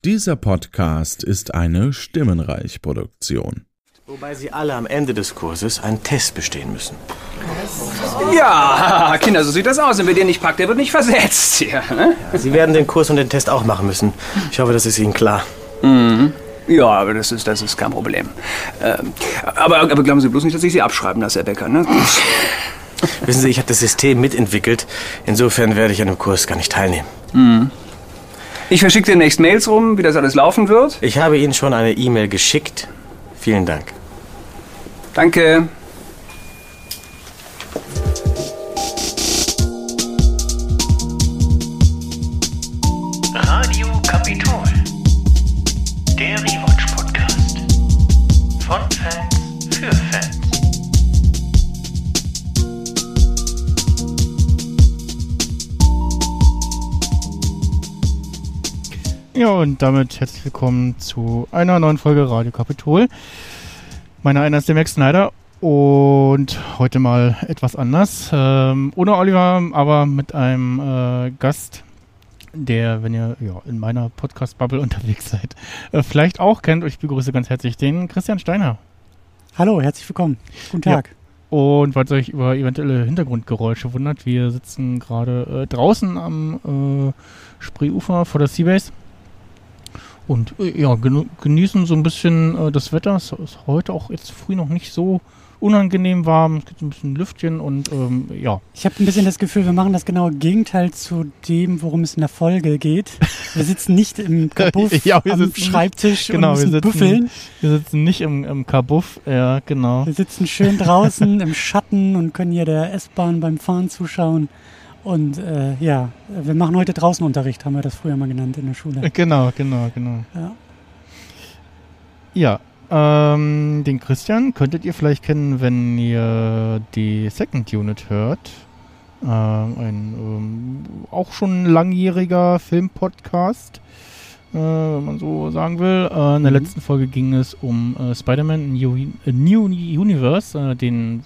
Dieser Podcast ist eine Stimmenreich-Produktion. Wobei Sie alle am Ende des Kurses einen Test bestehen müssen. Ja, Kinder, so sieht das aus. Und wer den nicht packt, der wird nicht versetzt. Ja, ne? Sie werden den Kurs und den Test auch machen müssen. Ich hoffe, das ist Ihnen klar. Mhm. Ja, aber das ist kein Problem. Aber glauben Sie bloß nicht, dass ich Sie abschreiben lasse, Herr Becker, ne? Wissen Sie, ich habe das System mitentwickelt. Insofern werde ich an dem Kurs gar nicht teilnehmen. Mhm. Ich verschicke demnächst Mails rum, wie das alles laufen wird. Ich habe Ihnen schon eine E-Mail geschickt. Vielen Dank. Danke. Radio Kapitol. Der Rewatch-Podcast. Von Fans für Fans. Ja, und damit herzlich willkommen zu einer neuen Folge Radio Kapitol. Mein Name ist der Max Snyder und heute mal etwas anders. Ohne Oliver, aber mit einem Gast, der, wenn ihr in meiner Podcast-Bubble unterwegs seid, vielleicht auch kennt. Und ich begrüße ganz herzlich den Christian Steiner. Hallo, herzlich willkommen. Guten Tag. Ja. Und falls ihr euch über eventuelle Hintergrundgeräusche wundert, wir sitzen gerade draußen am Spreeufer vor der Seabase. Und genießen so ein bisschen das Wetter. Es ist heute auch jetzt früh noch nicht so unangenehm warm. Es gibt so ein bisschen Lüftchen und Ich habe ein bisschen das Gefühl, wir machen das genaue Gegenteil zu dem, worum es in der Folge geht. Wir sitzen nicht im Kabuff am Schreibtisch und müssen büffeln. Wir sitzen nicht im Kabuff, ja, genau. Wir sitzen schön draußen im Schatten und können hier der S-Bahn beim Fahren zuschauen. Und wir machen heute Draußenunterricht, haben wir das früher mal genannt in der Schule. Genau. Ja, den Christian könntet ihr vielleicht kennen, wenn ihr die Second Unit hört. Ein auch schon langjähriger Filmpodcast, wenn man so sagen will. In der letzten Folge ging es um Spider-Man New Universe, den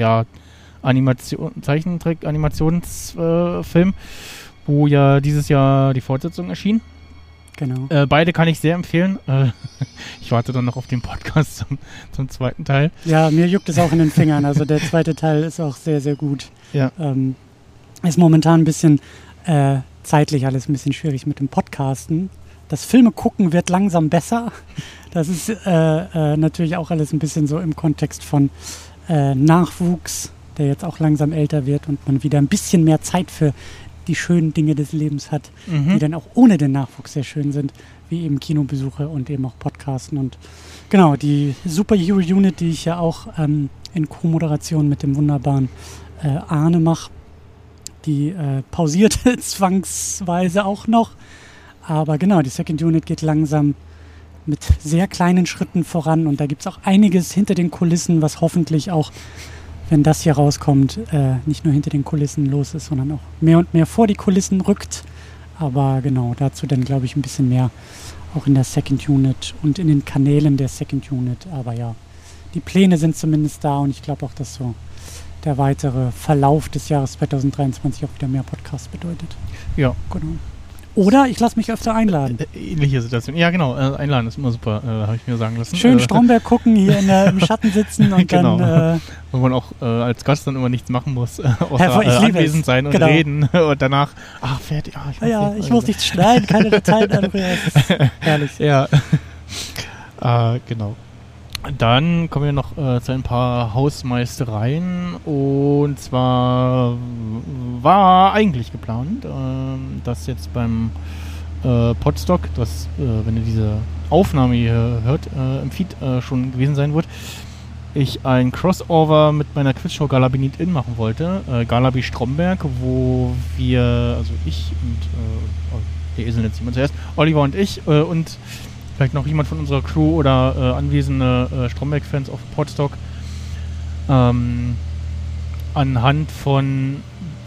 Zeichentrick-Animationsfilm, wo ja dieses Jahr die Fortsetzung erschien. Genau. Beide kann ich sehr empfehlen. Ich warte dann noch auf den Podcast zum zweiten Teil. Ja, mir juckt es auch in den Fingern. Also der zweite Teil ist auch sehr, sehr gut. Ja. Ist momentan ein bisschen zeitlich alles ein bisschen schwierig mit dem Podcasten. Das Filme gucken wird langsam besser. Das ist natürlich auch alles ein bisschen so im Kontext von Nachwuchs, der jetzt auch langsam älter wird und man wieder ein bisschen mehr Zeit für die schönen Dinge des Lebens hat, die dann auch ohne den Nachwuchs sehr schön sind, wie eben Kinobesuche und eben auch Podcasten. Und genau, die Superhero Unit, die ich ja auch in Co-Moderation mit dem wunderbaren Arne mache, die pausiert zwangsweise auch noch. Aber genau, die Second Unit geht langsam mit sehr kleinen Schritten voran und da gibt es auch einiges hinter den Kulissen, was hoffentlich auch, wenn das hier rauskommt, nicht nur hinter den Kulissen los ist, sondern auch mehr und mehr vor die Kulissen rückt. Aber genau, dazu dann glaube ich ein bisschen mehr auch in der Second Unit und in den Kanälen der Second Unit. Aber ja, die Pläne sind zumindest da und ich glaube auch, dass so der weitere Verlauf des Jahres 2023 auch wieder mehr Podcasts bedeutet. Ja. Genau. Oder ich lasse mich öfter einladen. Ähnliche Situation. Ja, genau. Einladen ist immer super, habe ich mir sagen lassen. Schön Stromberg gucken, hier im Schatten sitzen und genau. dann... Wo man auch als Gast dann immer nichts machen muss, außer anwesend sein und reden und danach, fertig. Ich muss nichts schneiden, keine Dateien anrühren. Herrlich. Ja, genau. Dann kommen wir noch zu ein paar Hausmeistereien. Und zwar war eigentlich geplant, dass jetzt beim Podstock, das, wenn ihr diese Aufnahme hier hört, im Feed schon gewesen sein wird, ich ein Crossover mit meiner Quizshow Galabi Need In machen wollte. Galabi Stromberg, wo wir, also ich und der Esel jetzt jemand zuerst, Oliver und ich und vielleicht noch jemand von unserer Crew oder anwesende Stromberg-Fans auf Podstock anhand von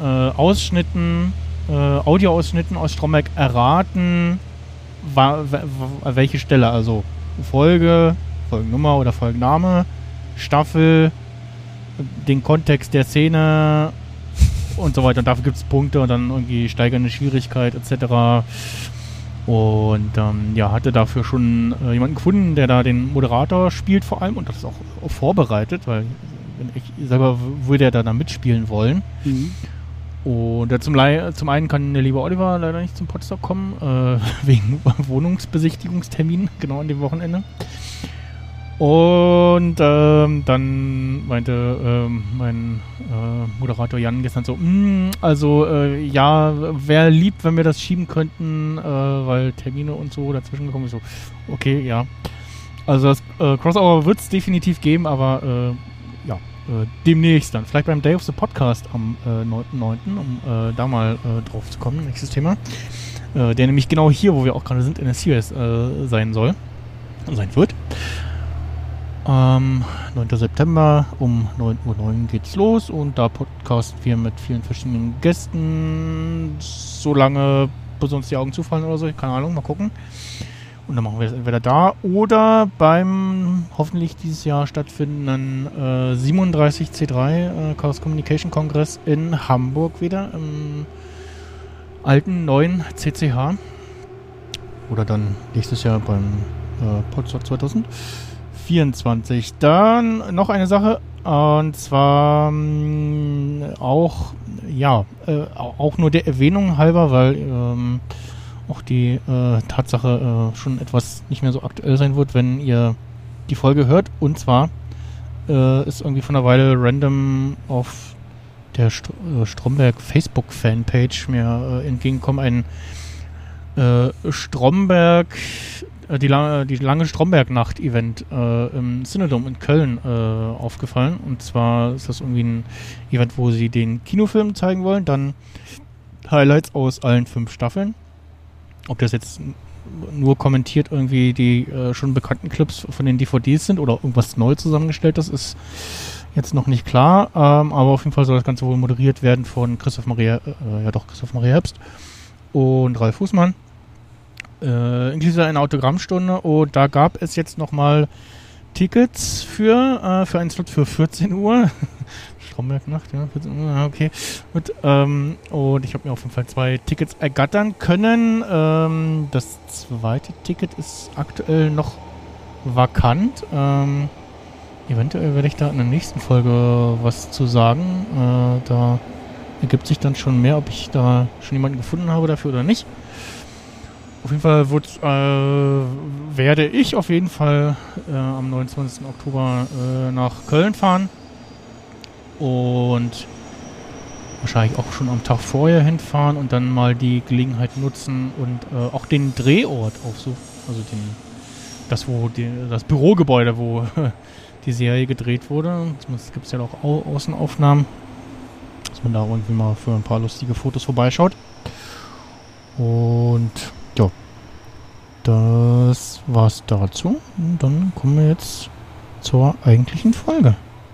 Audioausschnitten aus Stromberg erraten, welche Stelle, also Folgennummer oder Folgenname, Staffel, den Kontext der Szene und so weiter. Und dafür gibt es Punkte und dann irgendwie steigernde Schwierigkeit etc. Und hatte dafür schon jemanden gefunden, der da den Moderator spielt vor allem und das ist auch vorbereitet, weil ich selber würde ja da mitspielen wollen. Mhm. Und zum einen kann der liebe Oliver leider nicht zum Podstock kommen, wegen Wohnungsbesichtigungstermin, genau an dem Wochenende. Und dann meinte mein Moderator Jan gestern so, wäre lieb, wenn wir das schieben könnten, weil Termine und so dazwischen gekommen ist. So, okay, ja. Also das Crossover wird es definitiv geben, aber demnächst dann. Vielleicht beim Day of the Podcast am 9.9., um da mal drauf zu kommen, nächstes Thema. Der nämlich genau hier, wo wir auch gerade sind, in der Series sein wird. 9. September um 9:09 Uhr geht's los und da podcasten wir mit vielen verschiedenen Gästen, solange bis uns die Augen zufallen oder so, keine Ahnung, mal gucken. Und dann machen wir das entweder da oder beim hoffentlich dieses Jahr stattfindenden 37C3 Chaos Communication Kongress in Hamburg wieder, im alten, neuen CCH. Oder dann nächstes Jahr beim Podstock 2024. Dann noch eine Sache, und zwar auch nur der Erwähnung halber, weil auch die Tatsache schon etwas nicht mehr so aktuell sein wird, wenn ihr die Folge hört. Und zwar ist irgendwie von einer Weile random auf der Stromberg Facebook-Fanpage mir entgegengekommen, ein Stromberg, die lange Stromberg-Nacht-Event im Cinedom in Köln aufgefallen. Und zwar ist das irgendwie ein Event, wo sie den Kinofilm zeigen wollen, dann Highlights aus allen 5 Staffeln. Ob das jetzt nur kommentiert irgendwie die schon bekannten Clips von den DVDs sind oder irgendwas neu zusammengestellt, das ist jetzt noch nicht klar. Aber auf jeden Fall soll das Ganze wohl moderiert werden von Christoph Maria Herbst und Ralf Fußmann. Inklusive einer Autogrammstunde. Und da gab es jetzt nochmal Tickets für einen Slot für 14 Uhr. Stromberg-Nacht, ja, 14 Uhr, okay. Gut, und ich habe mir auf jeden Fall 2 Tickets ergattern können. Das zweite Ticket ist aktuell noch vakant. Eventuell werde ich da in der nächsten Folge was zu sagen. Da ergibt sich dann schon mehr, ob ich da schon jemanden gefunden habe dafür oder nicht. Auf jeden Fall werde ich auf jeden Fall am 29. Oktober nach Köln fahren und wahrscheinlich auch schon am Tag vorher hinfahren und dann mal die Gelegenheit nutzen und auch den Drehort aufsuchen, also das Bürogebäude, wo die Serie gedreht wurde. Es gibt ja auch Außenaufnahmen, dass man da irgendwie mal für ein paar lustige Fotos vorbeischaut. Und ja, das war's dazu. Und dann kommen wir jetzt zur eigentlichen Folge.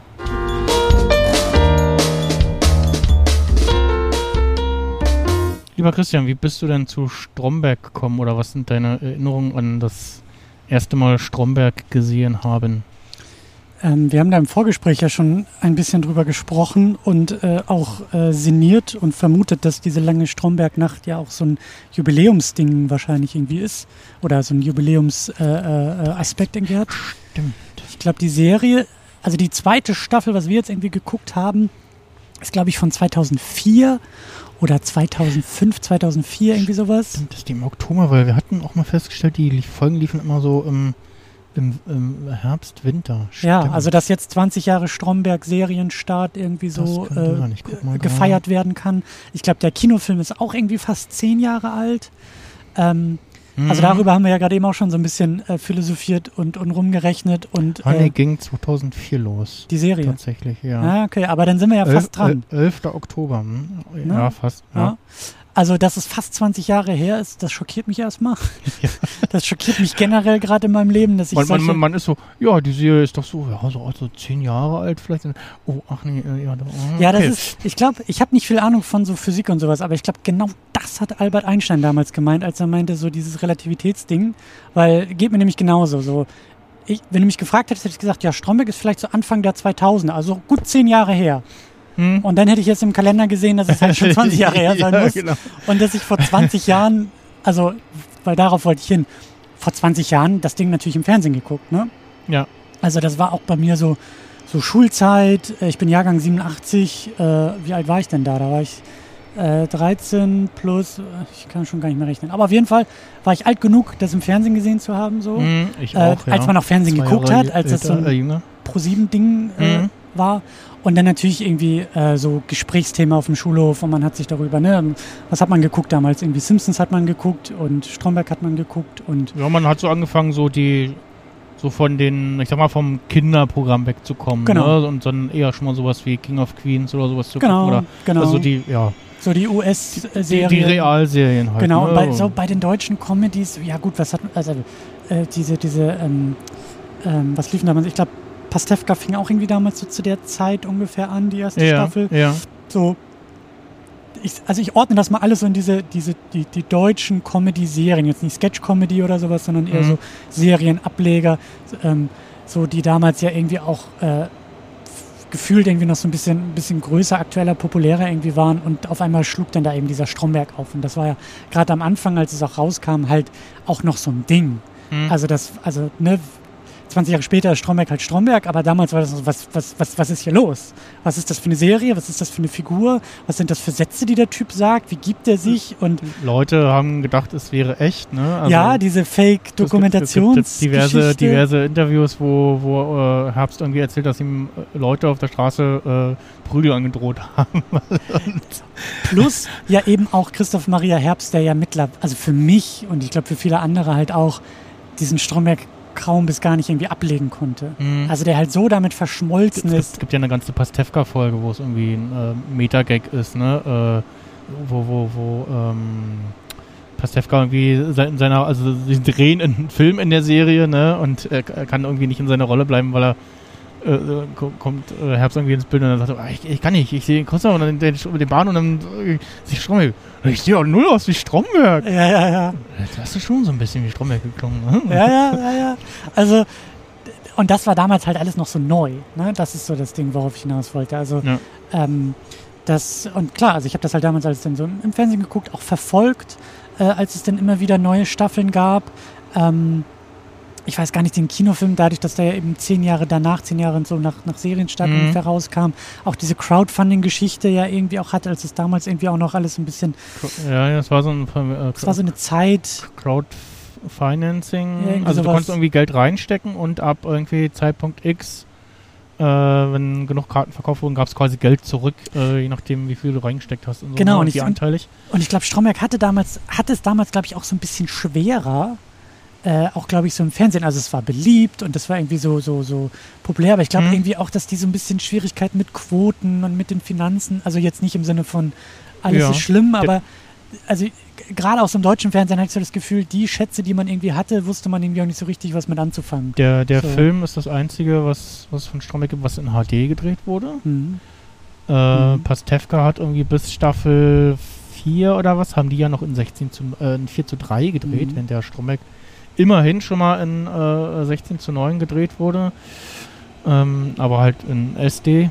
Lieber Christian, wie bist du denn zu Stromberg gekommen oder was sind deine Erinnerungen an das erste Mal Stromberg gesehen haben? Wir haben da im Vorgespräch ja schon ein bisschen drüber gesprochen und auch sinniert und vermutet, dass diese lange Stromberg-Nacht ja auch so ein Jubiläumsding wahrscheinlich irgendwie ist oder so ein Jubiläumsaspekt irgendwie hat. Stimmt. Ich glaube, die Serie, also die zweite Staffel, was wir jetzt irgendwie geguckt haben, ist glaube ich von 2004 oder 2005, 2004, irgendwie sowas. Stimmt, das ist die im Oktober, weil wir hatten auch mal festgestellt, die Folgen liefen immer so im Herbst, Winter. Ja, also dass jetzt 20 Jahre Stromberg-Serienstart irgendwie so gefeiert werden kann. Ich glaube, der Kinofilm ist auch irgendwie fast 10 Jahre alt. Also darüber haben wir ja gerade eben auch schon so ein bisschen philosophiert und rumgerechnet. Und ging 2004 los. Die Serie? Tatsächlich, ja. Ah, okay, aber dann sind wir ja fast dran. 11. Oktober. Ja, fast. Ja. Also, dass es fast 20 Jahre her ist, das schockiert mich erstmal. Ja. Das schockiert mich generell gerade in meinem Leben, dass ich man ist so, ja, die Serie ist doch so 10 Jahre alt vielleicht. Oh, ach nee, ja. Ja, okay. Das ist, ich glaube, ich habe nicht viel Ahnung von so Physik und sowas, aber ich glaube, genau das hat Albert Einstein damals gemeint, als er meinte, so dieses Relativitätsding, weil, geht mir nämlich genauso, so. Wenn du mich gefragt hättest, hätte ich gesagt, ja, Stromberg ist vielleicht so Anfang der 2000er, also gut 10 Jahre her. Und dann hätte ich jetzt im Kalender gesehen, dass es halt schon 20 Jahre her sein muss. Genau. Und dass ich vor 20 Jahren, also weil darauf wollte ich hin. Vor 20 Jahren das Ding natürlich im Fernsehen geguckt, ne? Ja. Also das war auch bei mir so Schulzeit. Ich bin Jahrgang 87. Wie alt war ich denn da? Da war ich 13 plus, ich kann schon gar nicht mehr rechnen. Aber auf jeden Fall war ich alt genug, das im Fernsehen gesehen zu haben. So. Ich auch, als man noch Fernsehen 2 geguckt Jahre hat, als das so ein jünger. Pro-7-Ding war. Und dann natürlich irgendwie so Gesprächsthema auf dem Schulhof und man hat sich darüber, ne, was hat man geguckt damals? Irgendwie Simpsons hat man geguckt und Stromberg hat man geguckt und... Ja, man hat so angefangen, so von den, ich sag mal, vom Kinderprogramm wegzukommen. Genau. Ne? Und dann eher schon mal sowas wie King of Queens oder sowas zu gucken. Oder, genau. Also die, ja. So die US-Serien. Die Realserien halt. Genau, ne? und bei den deutschen Comedies, ja gut, was hat, also was liefen damals? Ich glaube, Pastewka fing auch irgendwie damals so zu der Zeit ungefähr an, die erste Staffel. Ja. So, ich ordne das mal alles so in die deutschen Comedy-Serien, jetzt nicht Sketch-Comedy oder sowas, sondern eher so Serienableger, so die damals ja irgendwie auch gefühlt irgendwie noch so ein bisschen größer, aktueller, populärer irgendwie waren und auf einmal schlug dann da eben dieser Stromberg auf und das war ja gerade am Anfang, als es auch rauskam, halt auch noch so ein Ding. Also 20 Jahre später ist Stromberg halt Stromberg, aber damals war das so, was ist hier los? Was ist das für eine Serie? Was ist das für eine Figur? Was sind das für Sätze, die der Typ sagt? Wie gibt er sich? Und Leute haben gedacht, es wäre echt, ne? Also ja, diese Fake-Dokumentations-Geschichte. Es gibt diverse Interviews, wo Herbst irgendwie erzählt, dass ihm Leute auf der Straße Prügel angedroht haben. Plus ja eben auch Christoph Maria Herbst, der ja mittlerweile, also für mich und ich glaube für viele andere halt auch diesen Stromberg kaum bis gar nicht irgendwie ablegen konnte. Also der halt so damit verschmolzen ist. Es gibt ja eine ganze Pastewka-Folge, wo es irgendwie ein Meta-Gag ist, ne? Wo Pastewka irgendwie also sie drehen einen Film in der Serie, ne? Und er kann irgendwie nicht in seiner Rolle bleiben, weil er kommt Herbst irgendwie ins Bild und dann sagt er, ich kann nicht, ich sehe Christoph und dann mit dem Bahn und dann sich Stromberg. Ich sehe auch null aus wie Stromberg. Ja. Das hast du schon so ein bisschen wie Stromberg geklungen. Ne? Ja. Also, und das war damals halt alles noch so neu. Ne? Das ist so das Ding, worauf ich hinaus wollte. Also, und klar, also ich habe das halt damals alles dann so im Fernsehen geguckt, auch verfolgt, als es dann immer wieder neue Staffeln gab. Ich weiß gar nicht, den Kinofilm, dadurch, dass der ja eben 10 Jahre so nach Serienstart ungefähr rauskam, auch diese Crowdfunding-Geschichte ja irgendwie auch hatte, als es damals irgendwie auch noch alles ein bisschen... Ja, das war so eine Zeit... Crowdfinancing, also du konntest irgendwie Geld reinstecken und ab irgendwie Zeitpunkt X, wenn genug Karten verkauft wurden, gab es quasi Geld zurück, je nachdem, wie viel du reingesteckt hast. Und so, genau, und anteilig. Und ich glaube, Stromberg hatte es damals, glaube ich, auch so ein bisschen schwerer, auch, glaube ich, so im Fernsehen. Also es war beliebt und das war irgendwie so populär, aber ich glaube irgendwie auch, dass die so ein bisschen Schwierigkeiten mit Quoten und mit den Finanzen, also jetzt nicht im Sinne von alles ist schlimm, aber also gerade aus dem deutschen Fernsehen hatte ich so das Gefühl, die Schätze, die man irgendwie hatte, wusste man irgendwie auch nicht so richtig, was mit anzufangen. Der Film ist das einzige, was von Stromberg gibt, was in HD gedreht wurde. Pastewka hat irgendwie bis Staffel 4 oder was, haben die ja noch in 4:3 gedreht, wenn der Stromberg immerhin schon mal in 16:9 gedreht wurde, aber halt in SD.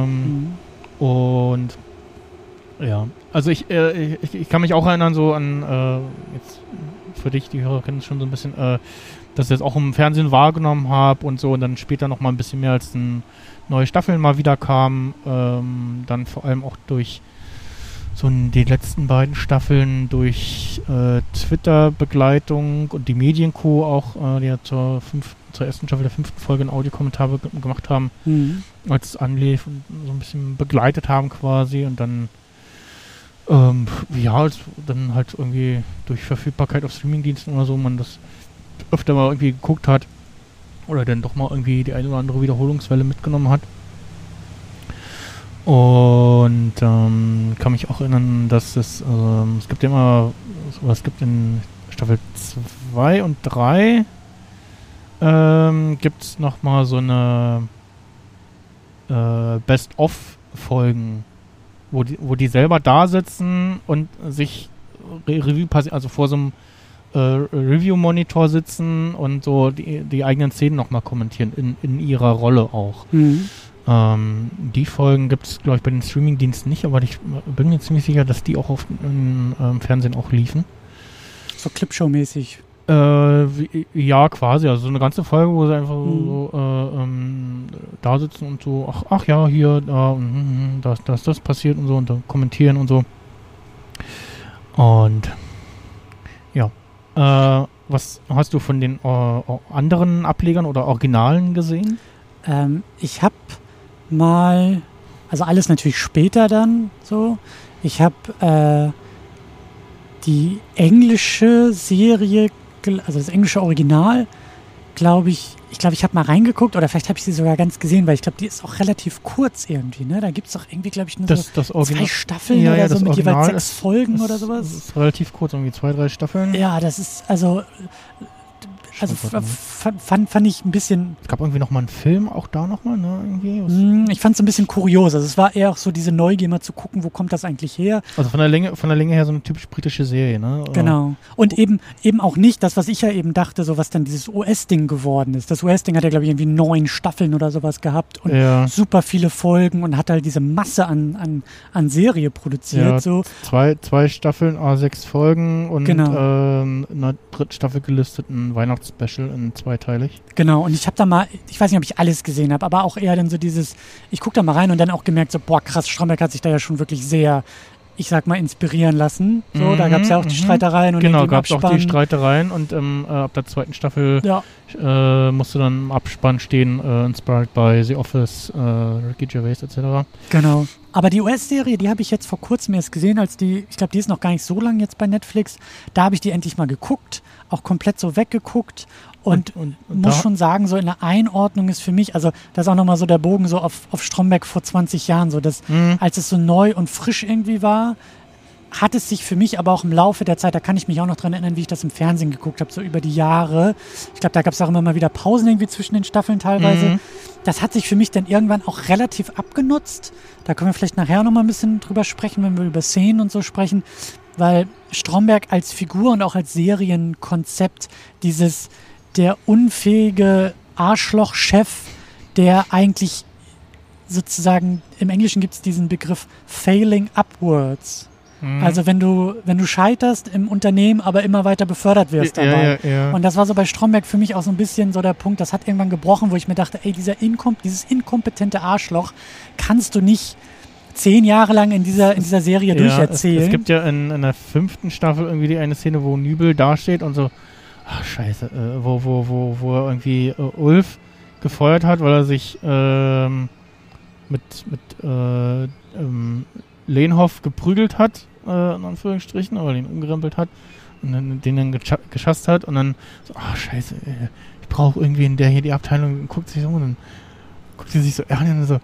Und ja, also ich kann mich auch erinnern so an, jetzt für dich, die Hörer kennen es schon so ein bisschen, dass ich das auch im Fernsehen wahrgenommen habe und so und dann später noch mal ein bisschen mehr als neue Staffeln mal wieder kamen, dann vor allem auch durch so die letzten beiden Staffeln durch Twitter-Begleitung und die Medienco auch, die ja zur ersten Staffel der 5. Folge einen Audiokommentar gemacht haben, als es anlief und so ein bisschen begleitet haben quasi und dann dann halt irgendwie durch Verfügbarkeit auf Streamingdiensten oder so man das öfter mal irgendwie geguckt hat oder dann doch mal irgendwie die eine oder andere Wiederholungswelle mitgenommen hat. Und kann mich auch erinnern, dass es gibt ja immer es gibt in Staffel 2 und 3 gibt es nochmal so eine Best-of-Folgen, wo die selber da sitzen und sich Review passieren, also vor so einem Review-Monitor sitzen und so die eigenen Szenen nochmal kommentieren, in ihrer Rolle auch. Die Folgen gibt es, glaube ich, bei den Streaming-Diensten nicht, aber ich bin mir ziemlich sicher, dass die auch im Fernsehen auch liefen. So Clipshow-mäßig. Ja, quasi. Also so eine ganze Folge, wo sie einfach so da sitzen und so, ach ja, hier, da, das passiert und so und dann kommentieren und so. Und ja. Was hast du von den anderen Ablegern oder Originalen gesehen? Ich habe mal, also alles natürlich später dann so, ich habe die englische Serie, also das englische Original, glaube ich habe mal reingeguckt oder vielleicht habe ich sie sogar ganz gesehen, weil ich glaube, die ist auch relativ kurz irgendwie, ne? Da gibt es doch irgendwie, glaube ich, nur das 2 Staffeln oder so mit jeweils 6 Folgen oder sowas. Das ist relativ kurz, irgendwie 2, 3 Staffeln. Ja, das ist, also fand ich ein bisschen... Es gab irgendwie nochmal einen Film, auch da nochmal, ne? Irgendwie. Ich fand es ein bisschen kurios. Also es war eher auch so diese Neugier, mal zu gucken, wo kommt das eigentlich her. Also von der Länge her so eine typisch britische Serie, ne? Genau. Und eben auch nicht das, was ich ja eben dachte, so was dann dieses US-Ding geworden ist. Das US-Ding hat ja, glaube ich, irgendwie 9 Staffeln oder sowas gehabt und super viele Folgen und hat halt diese Masse an Serie produziert. Ja, so. 2 Staffeln, 6 Folgen und genau. In der 3. Staffel gelistet ein Weihnachtsspecial in 2-teilig. Genau, und ich habe da mal, ich weiß nicht, ob ich alles gesehen habe, aber auch eher dann so dieses, ich gucke da mal rein und dann auch gemerkt, so, boah, krass, Stromberg hat sich da ja schon wirklich sehr, ich sag mal, inspirieren lassen. So, da gab es ja auch die Streitereien und genau, gab es auch die Streitereien und ab der 2. Staffel musste dann im Abspann stehen, inspired by The Office, Ricky Gervais etc. Genau. Aber die US-Serie, die habe ich jetzt vor kurzem erst gesehen, ich glaube, die ist noch gar nicht so lang jetzt bei Netflix. Da habe ich die endlich mal geguckt, auch komplett so weggeguckt und muss schon sagen, so in der Einordnung ist für mich, also das ist auch nochmal so der Bogen so auf Stromberg vor 20 Jahren, so dass als es so neu und frisch irgendwie war, hat es sich für mich aber auch im Laufe der Zeit, da kann ich mich auch noch dran erinnern, wie ich das im Fernsehen geguckt habe, so über die Jahre. Ich glaube, da gab es auch immer mal wieder Pausen irgendwie zwischen den Staffeln teilweise. Das hat sich für mich dann irgendwann auch relativ abgenutzt. Da können wir vielleicht nachher noch mal ein bisschen drüber sprechen, wenn wir über Szenen und so sprechen, weil Stromberg als Figur und auch als Serienkonzept der unfähige Arschloch-Chef, der eigentlich sozusagen, im Englischen gibt es diesen Begriff failing upwards. Also wenn du scheiterst im Unternehmen, aber immer weiter befördert wirst dabei. Ja. Und das war so bei Stromberg für mich auch so ein bisschen so der Punkt, das hat irgendwann gebrochen, wo ich mir dachte, ey, dieses inkompetente Arschloch kannst du nicht 10 Jahre lang in dieser Serie durcherzählen. Es gibt ja in der 5. Staffel irgendwie die eine Szene, wo Nübel dasteht und so, ach scheiße, wo er irgendwie Ulf gefeuert hat, weil er sich mit Lehnhoff geprügelt hat, in Anführungsstrichen, aber den umgerempelt hat und den dann geschasst hat und dann so, scheiße, ich brauche irgendwie in der hier die Abteilung, und guckt sich so und dann guckt sie sich so an und so,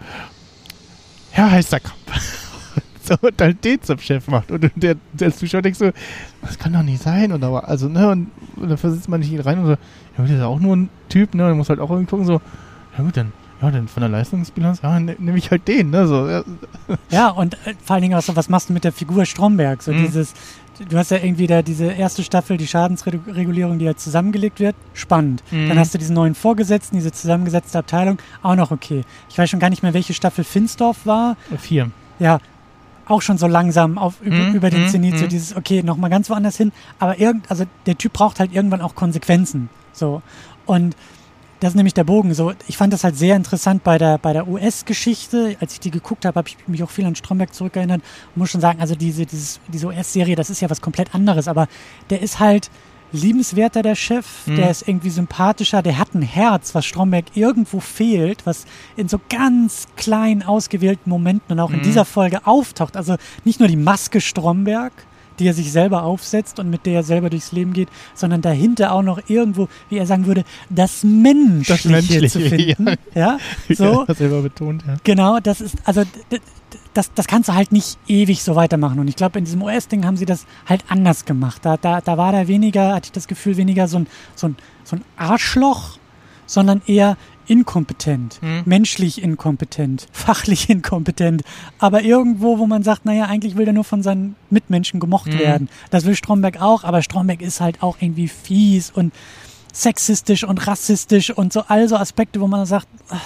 Herr Heisterkamp. So, und halt den zum Chef macht und der Zuschauer denkt so, das kann doch nicht sein und aber, also, ne, und dann versetzt man nicht rein und so, ja, das ist auch nur ein Typ, ne, man muss halt auch irgendwie gucken, so, ja gut, dann von der Leistungsbilanz, nehme ich halt den, ne, so. Ja, und vor allen Dingen auch so, was machst du mit der Figur Stromberg? So du hast ja irgendwie da diese erste Staffel, die Schadensregulierung, die ja zusammengelegt wird, spannend. Dann hast du diesen neuen Vorgesetzten, diese zusammengesetzte Abteilung, auch noch okay. Ich weiß schon gar nicht mehr, welche Staffel Finsdorf war. 4. Ja, auch schon so langsam über den Zenit, so dieses, okay, nochmal ganz woanders hin, aber also der Typ braucht halt irgendwann auch Konsequenzen, so. Und das ist nämlich der Bogen. So, ich fand das halt sehr interessant bei der US-Geschichte. Als ich die geguckt habe, habe ich mich auch viel an Stromberg zurückerinnert. Und muss schon sagen, also diese US-Serie, das ist ja was komplett anderes. Aber der ist halt liebenswerter, der Chef. Der ist irgendwie sympathischer. Der hat ein Herz, was Stromberg irgendwo fehlt, was in so ganz kleinen, ausgewählten Momenten und auch in dieser Folge auftaucht. Also nicht nur die Maske Stromberg, die er sich selber aufsetzt und mit der er selber durchs Leben geht, sondern dahinter auch noch irgendwo, wie er sagen würde, das Menschliche zu finden. Ja, so. Das selber betont, ja. Genau, das ist, also das kannst du halt nicht ewig so weitermachen. Und ich glaube, in diesem US-Ding haben sie das halt anders gemacht. Da war da weniger, hatte ich das Gefühl, weniger so ein Arschloch, sondern eher inkompetent, menschlich inkompetent, fachlich inkompetent, aber irgendwo, wo man sagt, naja, eigentlich will der nur von seinen Mitmenschen gemocht werden. Das will Stromberg auch, aber Stromberg ist halt auch irgendwie fies und sexistisch und rassistisch und so, also Aspekte, wo man sagt,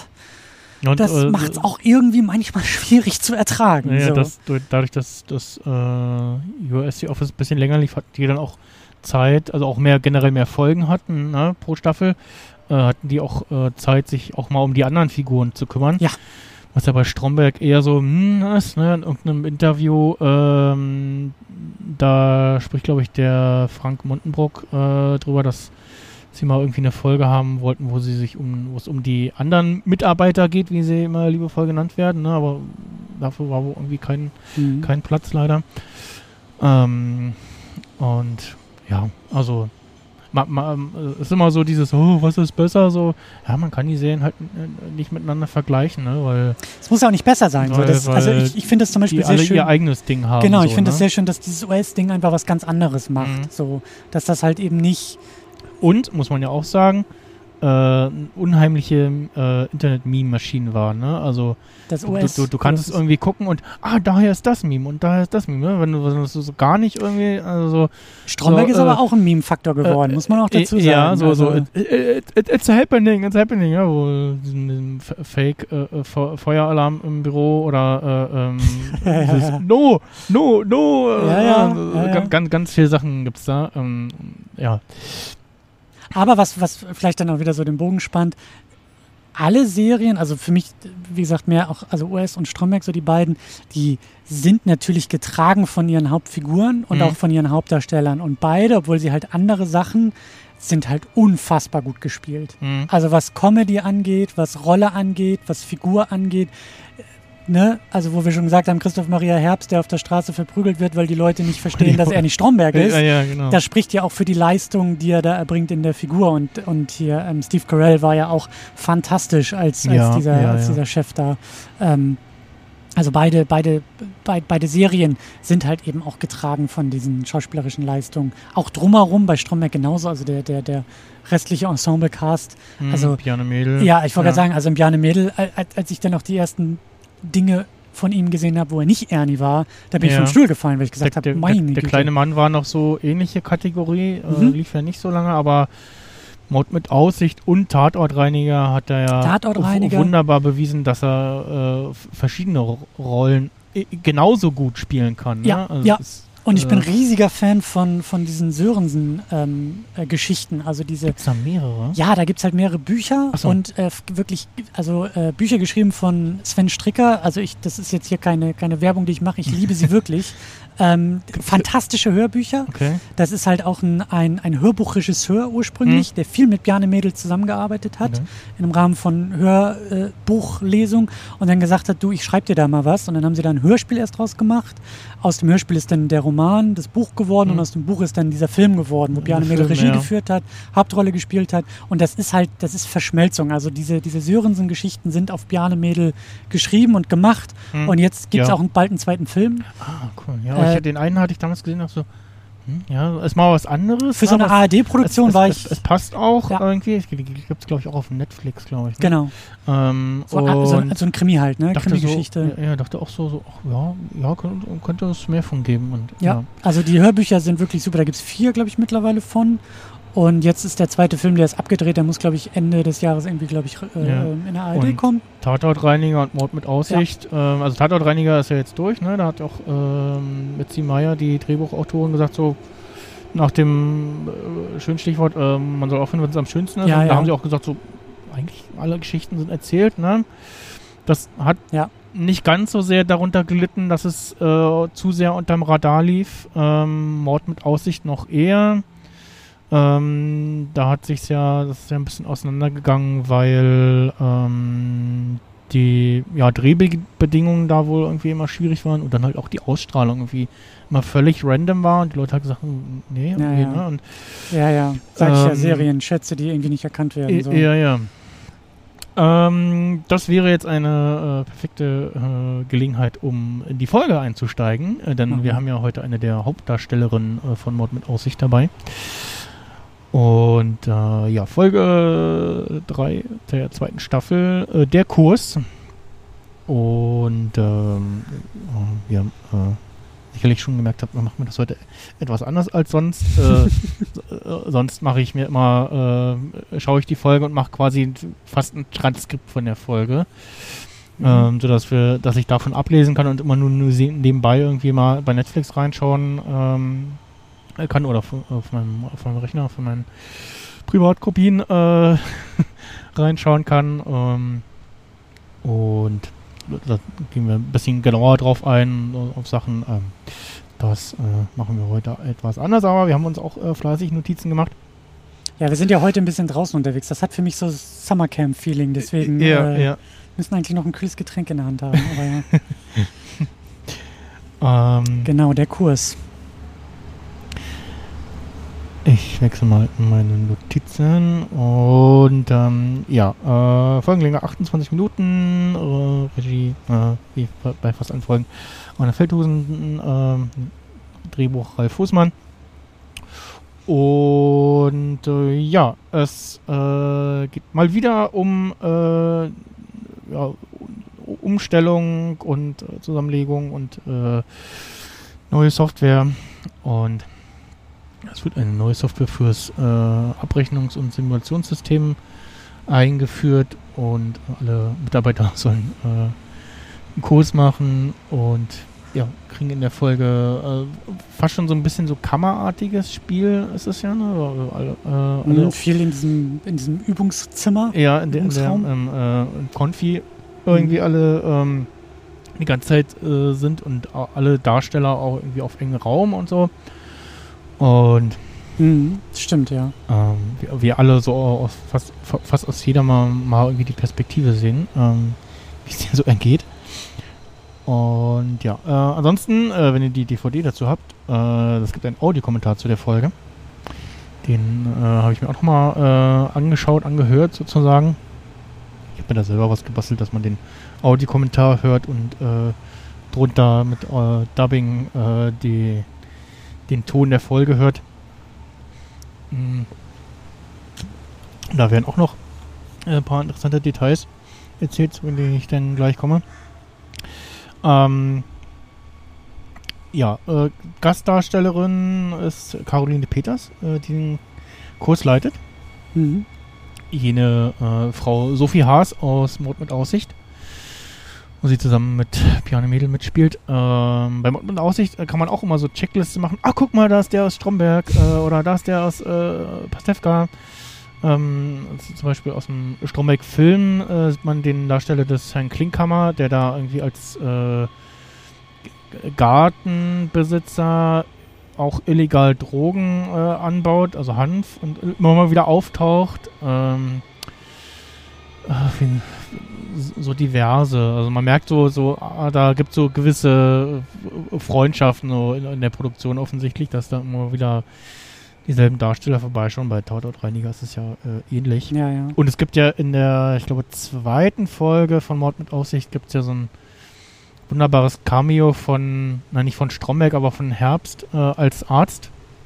das macht es auch irgendwie manchmal schwierig zu ertragen. Ja, so. dadurch, dass das US The Office ein bisschen länger lief, hat die dann auch Zeit, also auch generell mehr Folgen hatten, ne, pro Staffel, hatten die auch Zeit, sich auch mal um die anderen Figuren zu kümmern. Ja. Was ja bei Stromberg eher so ist, ne, in irgendeinem Interview, da spricht, glaube ich, der Frank Montenbrock drüber, dass sie mal irgendwie eine Folge haben wollten, wo es um die anderen Mitarbeiter geht, wie sie immer liebevoll genannt werden, ne, aber dafür war wohl irgendwie kein Platz leider. Und ja, also ist immer so dieses, was ist besser, so, ja, man kann die Serien halt nicht miteinander vergleichen, ne, weil... Es muss ja auch nicht besser sein. Also ich finde das zum Beispiel sehr schön... Die alle ihr eigenes Ding haben. Genau, so, ich finde das ne? sehr schön, dass dieses US-Ding einfach was ganz anderes macht, so, dass das halt eben nicht... Und, muss man ja auch sagen, unheimliche Internet-Meme-Maschinen waren, ne? Also das US, du kannst es irgendwie gucken und daher ist das Meme und daher ist das Meme, ne? Wenn du so gar nicht irgendwie, also Stromberg ist aber auch ein Meme-Faktor geworden, muss man auch dazu sagen. Ja, it's happening, ja, wo diesen Feueralarm im Büro oder no, ganz viele Sachen gibt's da, ja. Aber was vielleicht dann auch wieder so den Bogen spannt, alle Serien, also für mich, wie gesagt, mehr auch, also US und Stromberg, so die beiden, die sind natürlich getragen von ihren Hauptfiguren und auch von ihren Hauptdarstellern. Und beide, obwohl sie halt andere Sachen, sind halt unfassbar gut gespielt. Also was Comedy angeht, was Rolle angeht, was Figur angeht, ne, also wo wir schon gesagt haben, Christoph Maria Herbst, der auf der Straße verprügelt wird, weil die Leute nicht verstehen, dass er nicht Stromberg ist. Ja, genau. Das spricht ja auch für die Leistung, die er da erbringt in der Figur. Und hier Steve Carell war ja auch fantastisch als dieser Chef da. Also beide Serien sind halt eben auch getragen von diesen schauspielerischen Leistungen. Auch drumherum bei Stromberg genauso, also der restliche Ensemble-Cast. Also Bjarne Mädel. Ja, ich wollte gerade sagen, also im Bjarne Mädel, als ich dann noch die ersten Dinge von ihm gesehen habe, wo er nicht Ernie war, da bin ich vom Stuhl gefallen, weil ich gesagt habe, der kleine Mann war noch so ähnliche Kategorie, lief ja nicht so lange, aber Mord mit Aussicht und Tatortreiniger hat er ja wunderbar bewiesen, dass er verschiedene Rollen genauso gut spielen kann. Ja, ne? Also ja. Und ich bin riesiger Fan von diesen Sörensen-Geschichten. Also gibt's da mehrere? Ja, da gibt's halt mehrere Bücher und wirklich, also Bücher geschrieben von Sven Stricker. Also das ist jetzt hier keine Werbung, die ich mache. Ich liebe sie wirklich. Fantastische Hörbücher. Okay. Das ist halt auch ein Hörbuchregisseur ursprünglich, der viel mit Bjarne Mädel zusammengearbeitet hat, im Rahmen von Hörbuchlesung und dann gesagt hat, du, ich schreibe dir da mal was. Und dann haben sie da ein Hörspiel erst draus gemacht. Aus dem Hörspiel ist dann der Roman, das Buch geworden und aus dem Buch ist dann dieser Film geworden, wo Bjarne Mädel Regie geführt hat, Hauptrolle gespielt hat. Und das ist Verschmelzung. Also diese Sörensen-Geschichten sind auf Bjarne Mädel geschrieben und gemacht. Und jetzt gibt es auch bald einen zweiten Film. Ah, cool. Ja, den einen hatte ich damals gesehen, auch so, ist mal was anderes. Für so eine ARD-Produktion war ich... Es passt auch irgendwie. Gibt es, glaube ich, auch auf Netflix, glaube ich. Ne? Genau. So ein Krimi halt, ne? Krimi-Geschichte. Dachte auch so könnte es mehr von geben. Und, ja, also die Hörbücher sind wirklich super. Da gibt es 4, glaube ich, mittlerweile von. Und jetzt ist der zweite Film, der ist abgedreht. Der muss, glaube ich, Ende des Jahres irgendwie, in der ARD kommen. Tatortreiniger und Mord mit Aussicht. Ja. Also Tatortreiniger ist ja jetzt durch. Ne? Da hat auch Mitzi Meyer, die Drehbuchautorin, gesagt, so nach dem schönen Stichwort, man soll aufhören, wenn es am schönsten ist. Ja, und da haben sie auch gesagt, so eigentlich alle Geschichten sind erzählt. Ne? Das hat nicht ganz so sehr darunter gelitten, dass es zu sehr unterm Radar lief. Mord mit Aussicht noch eher. Da hat das ist ja ein bisschen auseinandergegangen, weil die Drehbedingungen da wohl irgendwie immer schwierig waren und dann halt auch die Ausstrahlung irgendwie immer völlig random war und die Leute halt gesagt haben, nee, irgendwie, ne? Und, sag ich ja, Serienschätze, die irgendwie nicht erkannt werden. So. Ja. Das wäre jetzt eine perfekte Gelegenheit, um in die Folge einzusteigen, denn wir haben ja heute eine der Hauptdarstellerinnen von Mord mit Aussicht dabei. Und Folge 3 der zweiten Staffel, der Kurs. Und wir haben sicherlich schon gemerkt, wir machen das heute etwas anders als sonst. Sonst mache ich mir immer, schaue ich die Folge und mache quasi fast ein Transkript von der Folge. Sodass ich davon ablesen kann und immer nur nebenbei irgendwie mal bei Netflix reinschauen kann oder auf meinem Rechner, auf meinen Privatkopien reinschauen kann. Und da gehen wir ein bisschen genauer drauf ein, auf Sachen. Das machen wir heute etwas anders, aber wir haben uns auch fleißig Notizen gemacht. Ja, wir sind ja heute ein bisschen draußen unterwegs. Das hat für mich so Summercamp-Feeling, deswegen müssen eigentlich noch ein kühles Getränk in der Hand haben. Aber ja. Genau, der Kurs. Ich wechsle mal meine Notizen und Folgenlänge 28 Minuten, Regie, wie bei fast allen Folgen, Anna Feldhusen, Drehbuch Ralf Fußmann. Und es geht mal wieder um Umstellung und Zusammenlegung und neue Software. Und es wird eine neue Software fürs Abrechnungs- und Simulationssystem eingeführt und alle Mitarbeiter sollen einen Kurs machen und kriegen in der Folge fast schon so ein bisschen so kammerartiges Spiel ist es ja, ne? Alle viel in diesem Übungszimmer. Ja, in der Konfi irgendwie alle die ganze Zeit sind und alle Darsteller auch irgendwie auf engen Raum und so. Und stimmt, ja. Wir alle so fast aus jeder mal irgendwie die Perspektive sehen, wie es dir so ergeht. Und ansonsten, wenn ihr die DVD dazu habt, es gibt einen Audiokommentar zu der Folge. Den habe ich mir auch nochmal angeschaut, angehört sozusagen. Ich habe mir da selber was gebastelt, dass man den Audiokommentar hört und drunter mit Dubbing den Ton der Folge hört. Da werden auch noch ein paar interessante Details erzählt, zu denen ich dann gleich komme. Gastdarstellerin ist Caroline Peters, die den Kurs leitet. Jene Frau Sophie Haas aus Mord mit Aussicht, wo sie zusammen mit Piane Mädel mitspielt. Bei Mord mit Aussicht kann man auch immer so Checklisten machen. Ah, guck mal, da ist der aus Stromberg oder da ist der aus Pastewka. Zum Beispiel aus dem Stromberg-Film sieht man den Darsteller des Herrn Klinkhammer, der da irgendwie als Gartenbesitzer auch illegal Drogen anbaut, also Hanf, und immer mal wieder auftaucht. So diverse. Also man merkt da gibt es so gewisse Freundschaften in der Produktion offensichtlich, dass da immer wieder dieselben Darsteller vorbeischauen. Bei Tatortreiniger ist es ja ähnlich. Ja, ja. Und es gibt ja in der, ich glaube, zweiten Folge von Mord mit Aussicht gibt es ja so ein wunderbares Cameo nicht von Stromberg, aber von Herbst als Arzt.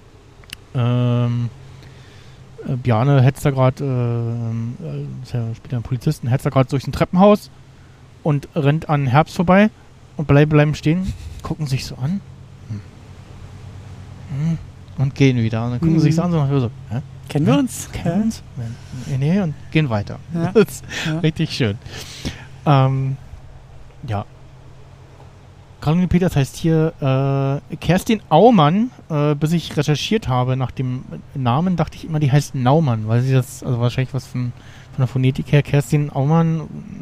Bjarne hetzt da gerade, spielt ja einen Polizisten, hetzt da gerade durch ein Treppenhaus und rennt an Herbst vorbei und bleiben stehen, gucken sich so an. Und gehen wieder. Und dann gucken sie sich an so, hä? Kennen wir uns? Kennen wir uns? Nee, und gehen weiter. Ja. Das ist richtig schön. Caroline Peters heißt hier Kerstin Aumann. Bis ich recherchiert habe nach dem Namen, dachte ich immer, die heißt Naumann, weil sie das, also wahrscheinlich was von der Phonetik her, Kerstin Aumann.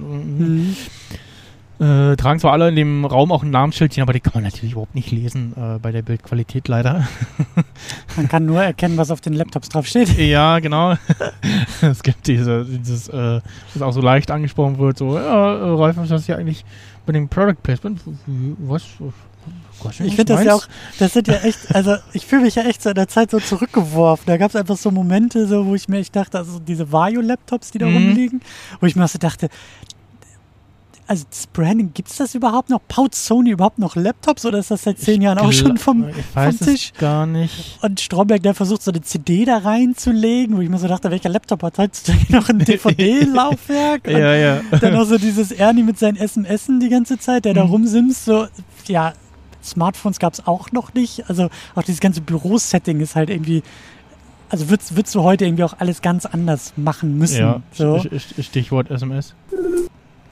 Tragen zwar alle in dem Raum auch ein Namensschildchen, aber die kann man natürlich überhaupt nicht lesen bei der Bildqualität leider. Man kann nur erkennen, was auf den Laptops drauf steht. Ja, genau. Es gibt dieses, das auch so leicht angesprochen wird, so, Ralf, was hast du hier eigentlich bei dem Product Placement? Was? Ich finde das ja auch, das sind ja echt, also ich fühle mich ja echt so in der Zeit so zurückgeworfen. Da gab es einfach so Momente, so, wo ich mir echt dachte, also diese Vario-Laptops, die da rumliegen, wo ich mir so dachte, also das Branding, gibt es das überhaupt noch? Baut Sony überhaupt noch Laptops oder ist das seit 10 Jahren auch schon vom Tisch? Es gar nicht. Und Stromberg, der versucht so eine CD da reinzulegen, wo ich mir so dachte, welcher Laptop hat heutzutage noch ein DVD-Laufwerk? Ja. Dann auch so dieses Ernie mit seinen SMSen die ganze Zeit, der da rumsimst, so, ja, Smartphones gab es auch noch nicht. Also auch dieses ganze Bürosetting ist halt irgendwie, also würdest du heute irgendwie auch alles ganz anders machen müssen. Ja, so. Stichwort SMS.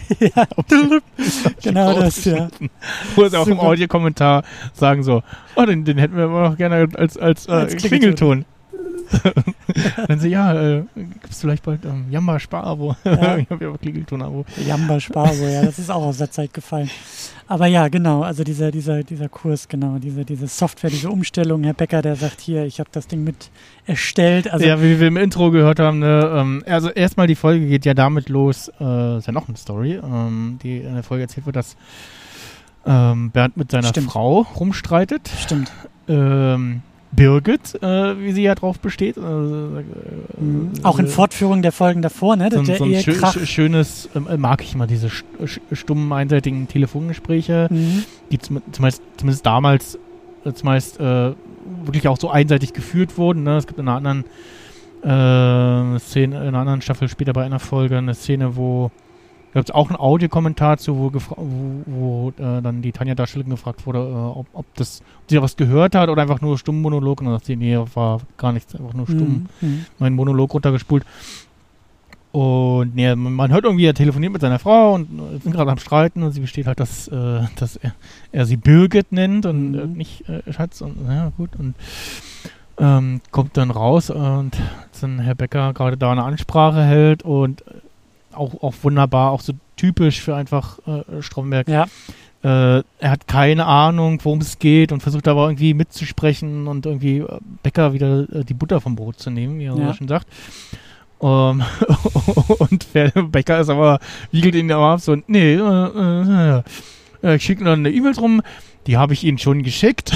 Ja, genau das, ja. Wo sie auch im Super. Audiokommentar sagen so, oh, den hätten wir aber noch gerne als Klingelton. Dann so, ja, gibt's vielleicht bald Jamba Spar-Abo. Ja. Ich habe ja aber Klingelton-Abo. Jamba Sparbo, ja, das ist auch aus der Zeit gefallen. Aber ja, genau, also dieser Kurs, genau, diese Software, diese Umstellung, Herr Becker, der sagt hier, ich habe das Ding mit erstellt. Also, Ja, wie wir im Intro gehört haben, ne, also erstmal die Folge geht ja damit los, ist ja noch eine Story, die in der Folge erzählt wird, dass Bernd mit seiner Stimmt. Frau rumstreitet. Stimmt. Birgit, wie sie ja drauf besteht. Auch in Fortführung der Folgen davor, ne? So Der ein Ehekrach. schönes, mag ich immer diese stummen, einseitigen Telefongespräche, die zumindest damals zumeist wirklich auch so einseitig geführt wurden. Ne? Es gibt in einer anderen Szene, in einer anderen Staffel später bei einer Folge eine Szene, wo da gibt es auch einen Audiokommentar zu, wo dann die Tanja-Darstellerin gefragt wurde, ob sie da was gehört hat oder einfach nur stumm Monolog. Und dann sagt sie, nee, war gar nichts, einfach nur stumm mein Monolog runtergespult. Und nee, man hört irgendwie, er telefoniert mit seiner Frau und sind gerade am Streiten und sie besteht halt, dass er sie Birgit nennt und nicht Schatz. Und ja, gut. Und kommt dann raus und dann Herr Becker gerade da eine Ansprache hält und auch wunderbar, auch so typisch für einfach Stromberg. Ja. Er hat keine Ahnung, worum es geht und versucht aber irgendwie mitzusprechen und irgendwie Becker wieder die Butter vom Brot zu nehmen, wie er so schon sagt. Und Becker ist aber, wiegelt ihn aber ab so, nee, ich schicke dann eine E-Mail drum, die habe ich Ihnen schon geschickt.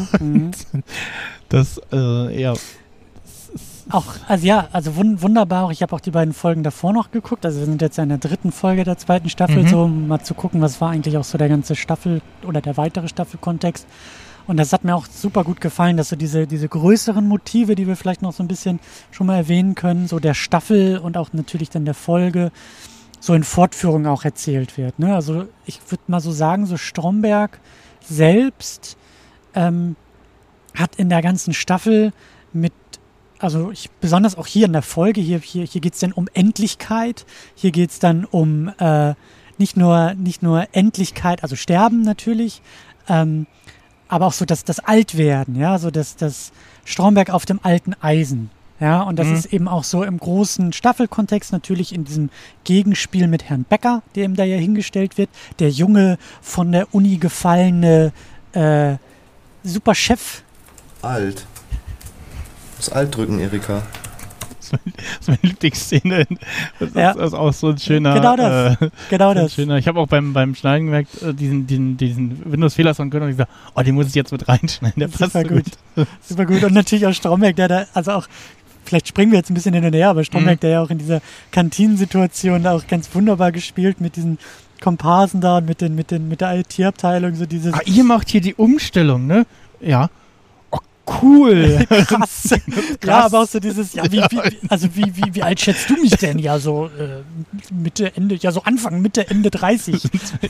Das, ja. Auch, also wunderbar. Ich habe auch die beiden Folgen davor noch geguckt. Also wir sind jetzt in der 3. Folge der 2. Staffel, so um mal zu gucken, was war eigentlich auch so der ganze Staffel oder der weitere Staffelkontext. Und das hat mir auch super gut gefallen, dass so diese größeren Motive, die wir vielleicht noch so ein bisschen schon mal erwähnen können, so der Staffel und auch natürlich dann der Folge, so in Fortführung auch erzählt wird. Ne? Also ich würde mal so sagen, so Stromberg selbst hat in der ganzen Staffel besonders auch hier in der Folge, hier geht es dann um Endlichkeit, hier geht es dann um nicht nur Endlichkeit, also Sterben natürlich, aber auch so das Altwerden, ja, so das Stromberg auf dem alten Eisen, ja, und das ist eben auch so im großen Staffelkontext natürlich in diesem Gegenspiel mit Herrn Becker, der ihm da ja hingestellt wird, der junge, von der Uni gefallene Superchef. Alt. Das Alt drücken, Erika. Das ist meine Lieblingsszene. Das ist auch so ein schöner. Genau das. Schöner. Ich habe auch beim Schneiden gemerkt, diesen Windows-Fehler von Götter und ich gesagt, die muss ich jetzt mit reinschneiden. Der passt super gut. Super gut. Und natürlich auch Stromberg, der da, also auch, vielleicht springen wir jetzt ein bisschen hin und her, aber Stromberg, der ja auch in dieser Kantinensituation auch ganz wunderbar gespielt mit diesen Komparsen da und mit der IT-Abteilung, so dieses. Ihr macht hier die Umstellung, ne? Ja. Cool. Krass. Ja, aber auch so dieses, wie alt schätzt du mich denn? Ja, so Mitte, Ende, ja, so Anfang, Mitte, Ende 30.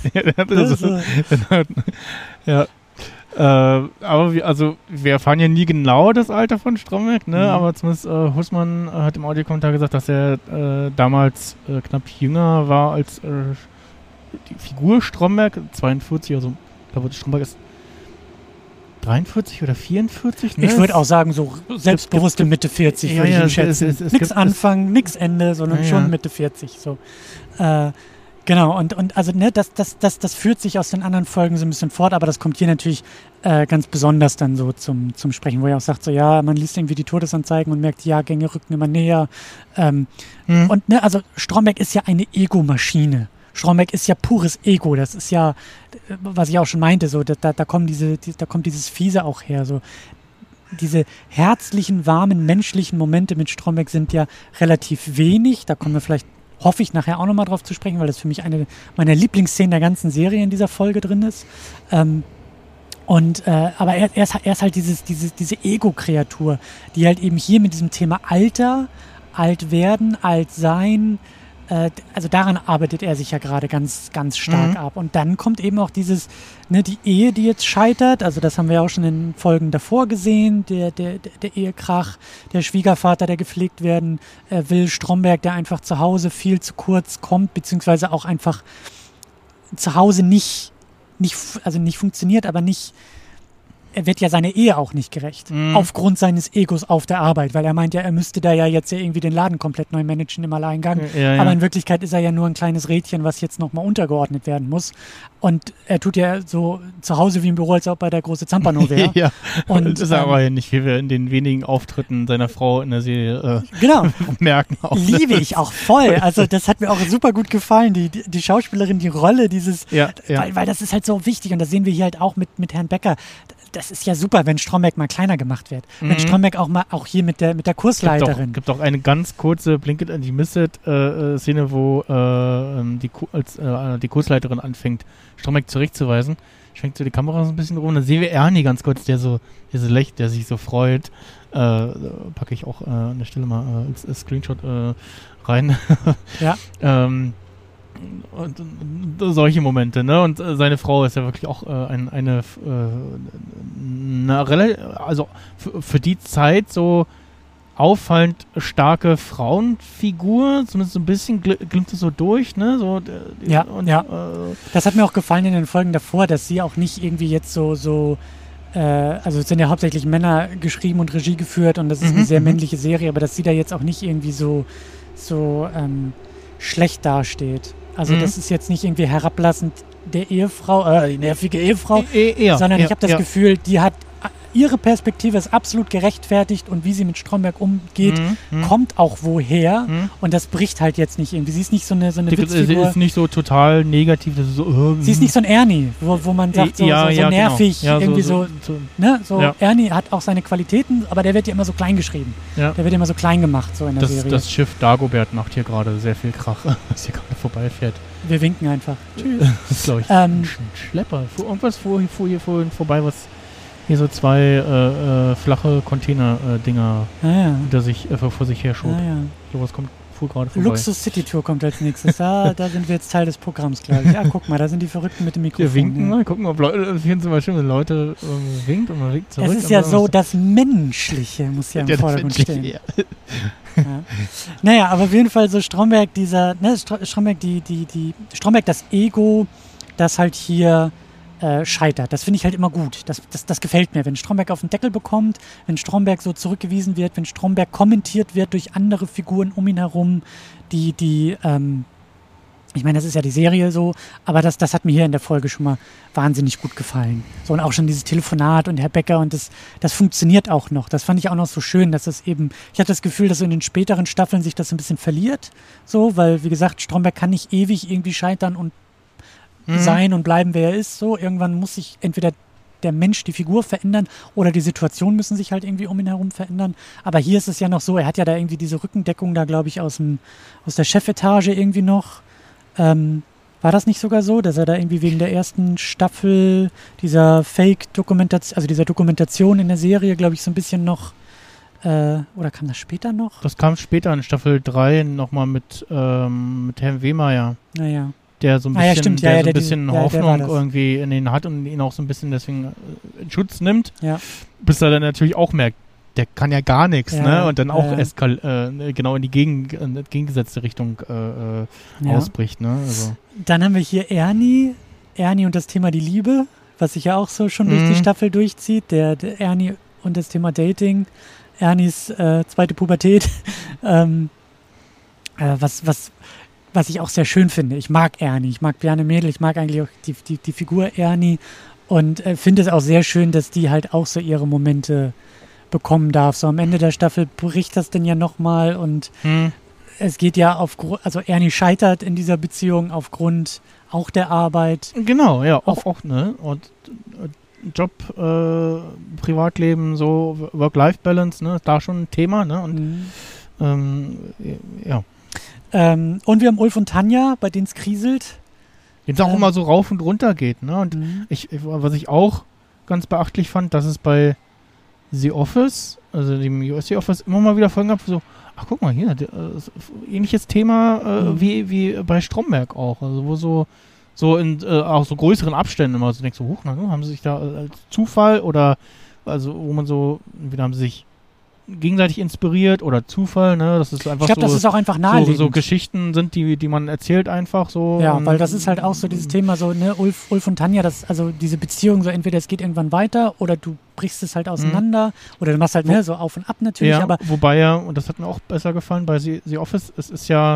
Ja. Aber wir erfahren ja nie genau das Alter von Stromberg, ne? Aber zumindest Hussmann hat im Audiokommentar gesagt, dass er damals knapp jünger war als die Figur Stromberg, 42, also ich glaube, Stromberg ist 43 oder 44? Ne? Ich würde auch sagen, so selbstbewusste Mitte 40 würde ich ihn schätzen. Nix Anfang, nix Ende, sondern schon Mitte 40. So. Genau, und also ne, das führt sich aus den anderen Folgen so ein bisschen fort, aber das kommt hier natürlich ganz besonders dann so zum Sprechen, wo er auch sagt, so ja, man liest irgendwie die Todesanzeigen und merkt, die Jahrgänge rücken immer näher. Und ne, also Stromberg ist ja eine Ego-Maschine. Stromberg ist ja pures Ego, das ist ja, was ich auch schon meinte, so da kommt dieses Fiese auch her, so diese herzlichen, warmen, menschlichen Momente mit Stromberg sind ja relativ wenig, da kommen wir vielleicht, hoffe ich, nachher auch nochmal drauf zu sprechen, weil das für mich eine meiner Lieblingsszenen der ganzen Serie in dieser Folge drin ist. Aber er ist halt diese Ego-Kreatur, die halt eben hier mit diesem Thema Alter, alt werden, alt sein, also daran arbeitet er sich ja gerade ganz, ganz stark ab. Und dann kommt eben auch dieses, ne, die Ehe, die jetzt scheitert, also das haben wir auch schon in Folgen davor gesehen, der Ehekrach, der Schwiegervater, der gepflegt werden will, Stromberg, der einfach zu Hause viel zu kurz kommt, beziehungsweise auch einfach zu Hause nicht funktioniert, aber nicht, er wird ja seiner Ehe auch nicht gerecht, aufgrund seines Egos auf der Arbeit, weil er meint ja, er müsste da ja jetzt ja irgendwie den Laden komplett neu managen im Alleingang, aber in Wirklichkeit ist er ja nur ein kleines Rädchen, was jetzt nochmal untergeordnet werden muss und er tut ja so zu Hause wie im Büro, als ob er der große Zampano wäre. Ja, und das ist aber ja nicht, wie wir in den wenigen Auftritten seiner Frau in der Serie merken. Auch. Liebe ich auch voll, also das hat mir auch super gut gefallen, die Schauspielerin, die Rolle, dieses, weil das ist halt so wichtig und das sehen wir hier halt auch mit Herrn Becker. Das ist ja super, wenn Stromberg mal kleiner gemacht wird. Wenn Stromberg auch hier mit der Kursleiterin. Gibt auch eine ganz kurze Blink It and You Miss It Szene, wo die Kursleiterin anfängt, Stromberg zurechtzuweisen. Schwenkt so die Kamera so ein bisschen rum. Dann sehen wir Ernie ganz kurz, der so lächelt, der sich so freut. Packe ich auch an der Stelle mal als Screenshot rein. Ja. Und solche Momente, ne? Und seine Frau ist ja wirklich auch eine also für die Zeit so auffallend starke Frauenfigur, zumindest so ein bisschen glimmt es so durch, ne? So, das hat mir auch gefallen in den Folgen davor, dass sie auch nicht irgendwie jetzt also es sind ja hauptsächlich Männer geschrieben und Regie geführt und das ist eine sehr männliche Serie, aber dass sie da jetzt auch nicht irgendwie so schlecht dasteht. Also das ist jetzt nicht irgendwie herablassend der Ehefrau, die nervige Ehefrau, sondern ich habe das Gefühl, die hat ihre Perspektive ist absolut gerechtfertigt und wie sie mit Stromberg umgeht, kommt auch woher und das bricht halt jetzt nicht irgendwie. Sie ist nicht so eine Witzfigur. Sie ist nicht so total negativ. Das ist so, sie ist nicht so ein Ernie, wo man sagt, so nervig, genau. Irgendwie so ne? Ernie hat auch seine Qualitäten, aber der wird ja immer so klein geschrieben. Ja. Der wird immer so klein gemacht, so in der Serie. Das Schiff Dagobert macht hier gerade sehr viel Krach, was hier gerade vorbeifährt. Wir winken einfach. Tschüss. Das ist, glaube ich, ein Schlepper. Irgendwas fuhr hier vorhin vorbei, was hier so zwei flache Container-Dinger hinter sich, vor sich her schob. Sowas fuhr gerade vorbei. Luxus City Tour kommt als nächstes. Da sind wir jetzt Teil des Programms, glaube ich. Ja, guck mal, da sind die Verrückten mit dem Mikrofon. Wir winken mal, gucken, ob Leute, das finden zum Beispiel, wenn Leute winkt und man winkt zurück. Es ist ja so, das Menschliche muss ja im Vordergrund stehen. Ja. Naja, aber auf jeden Fall so Stromberg, Stromberg, das Ego, das halt hier scheitert. Das finde ich halt immer gut. Das gefällt mir. Wenn Stromberg auf den Deckel bekommt, wenn Stromberg so zurückgewiesen wird, wenn Stromberg kommentiert wird durch andere Figuren um ihn herum, ich meine, das ist ja die Serie so, aber das hat mir hier in der Folge schon mal wahnsinnig gut gefallen. So, und auch schon dieses Telefonat und Herr Becker und das funktioniert auch noch. Das fand ich auch noch so schön, dass das eben, ich hatte das Gefühl, dass so in den späteren Staffeln sich das ein bisschen verliert, so, weil, wie gesagt, Stromberg kann nicht ewig irgendwie scheitern und sein und bleiben, wer er ist. So, irgendwann muss sich entweder der Mensch, die Figur verändern oder die Situation müssen sich halt irgendwie um ihn herum verändern. Aber hier ist es ja noch so, er hat ja da irgendwie diese Rückendeckung da, glaube ich, aus der Chefetage irgendwie noch. War das nicht sogar so, dass er da irgendwie wegen der ersten Staffel dieser Fake-Dokumentation, also dieser Dokumentation in der Serie, glaube ich, so ein bisschen noch oder kam das später noch? Das kam später in Staffel 3 nochmal mit Herrn Wehmeier. Naja. Der so ein bisschen, stimmt, bisschen Hoffnung irgendwie in ihn hat und ihn auch so ein bisschen deswegen in Schutz nimmt. Ja. Bis er dann natürlich auch merkt, der kann ja gar nichts, ne? Und dann auch genau in die entgegengesetzte Richtung ausbricht, ne? Also. Dann haben wir hier Ernie und das Thema die Liebe, was sich ja auch so schon durch die Staffel durchzieht. Der Ernie und das Thema Dating, Ernies zweite Pubertät, was ich auch sehr schön finde. Ich mag Ernie, ich mag Bjarne Mädel, ich mag eigentlich auch die Figur Ernie und finde es auch sehr schön, dass die halt auch so ihre Momente bekommen darf. So am Ende der Staffel bricht das denn ja nochmal und es geht ja also Ernie scheitert in dieser Beziehung aufgrund auch der Arbeit. Genau, ja, auch ne? Und Job, Privatleben, so Work-Life-Balance, ne? Da schon ein Thema, ne? Und ja. Und wir haben Ulf und Tanja, bei denen es kriselt. Denen es auch immer so rauf und runter geht, ne? Und was ich auch ganz beachtlich fand, dass es bei The Office, also dem US The Office, immer mal wieder Folgen gab, so, ach guck mal hier, ähnliches Thema wie bei Stromberg auch, also wo so in auch so größeren Abständen immer so denkst so, haben sie sich da als Zufall oder also wo man so, entweder haben sie sich gegenseitig inspiriert oder Zufall, ne? Das ist einfach ich glaube, das ist auch einfach naheliegend. So Geschichten sind, die man erzählt einfach so. Ja, weil das ist halt auch so dieses Thema so, ne, Ulf und Tanja, also diese Beziehung, so entweder es geht irgendwann weiter oder du brichst es halt auseinander oder du machst halt, ne, so auf und ab natürlich, ja, aber wobei ja, und das hat mir auch besser gefallen bei The Office, es ist ja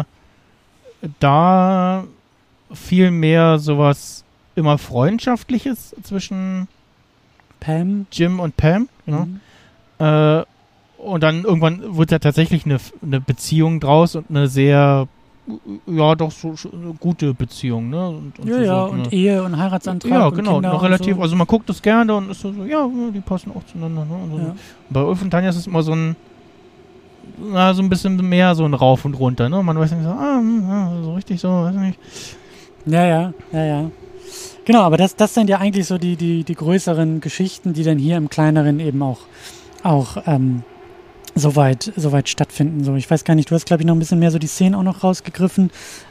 da viel mehr sowas immer Freundschaftliches zwischen Pam, Jim und Pam, genau. Und dann irgendwann wird ja tatsächlich eine Beziehung draus und eine sehr, ja, doch so eine gute Beziehung, ne? Und Ehe und Heiratsantrag. Ja, und genau, Kinder noch relativ, so. also man guckt das gerne und ist so, ja, die passen auch zueinander, ne? Und so. Bei Ulf und Tanja ist es immer so ein bisschen mehr so ein Rauf und runter, ne? Man weiß nicht so, so richtig so, weiß nicht. Ja. Genau, aber das sind ja eigentlich so die größeren Geschichten, die dann hier im Kleineren eben auch soweit stattfinden. So, ich weiß gar nicht, du hast, glaube ich, noch ein bisschen mehr so die Szenen auch noch rausgegriffen.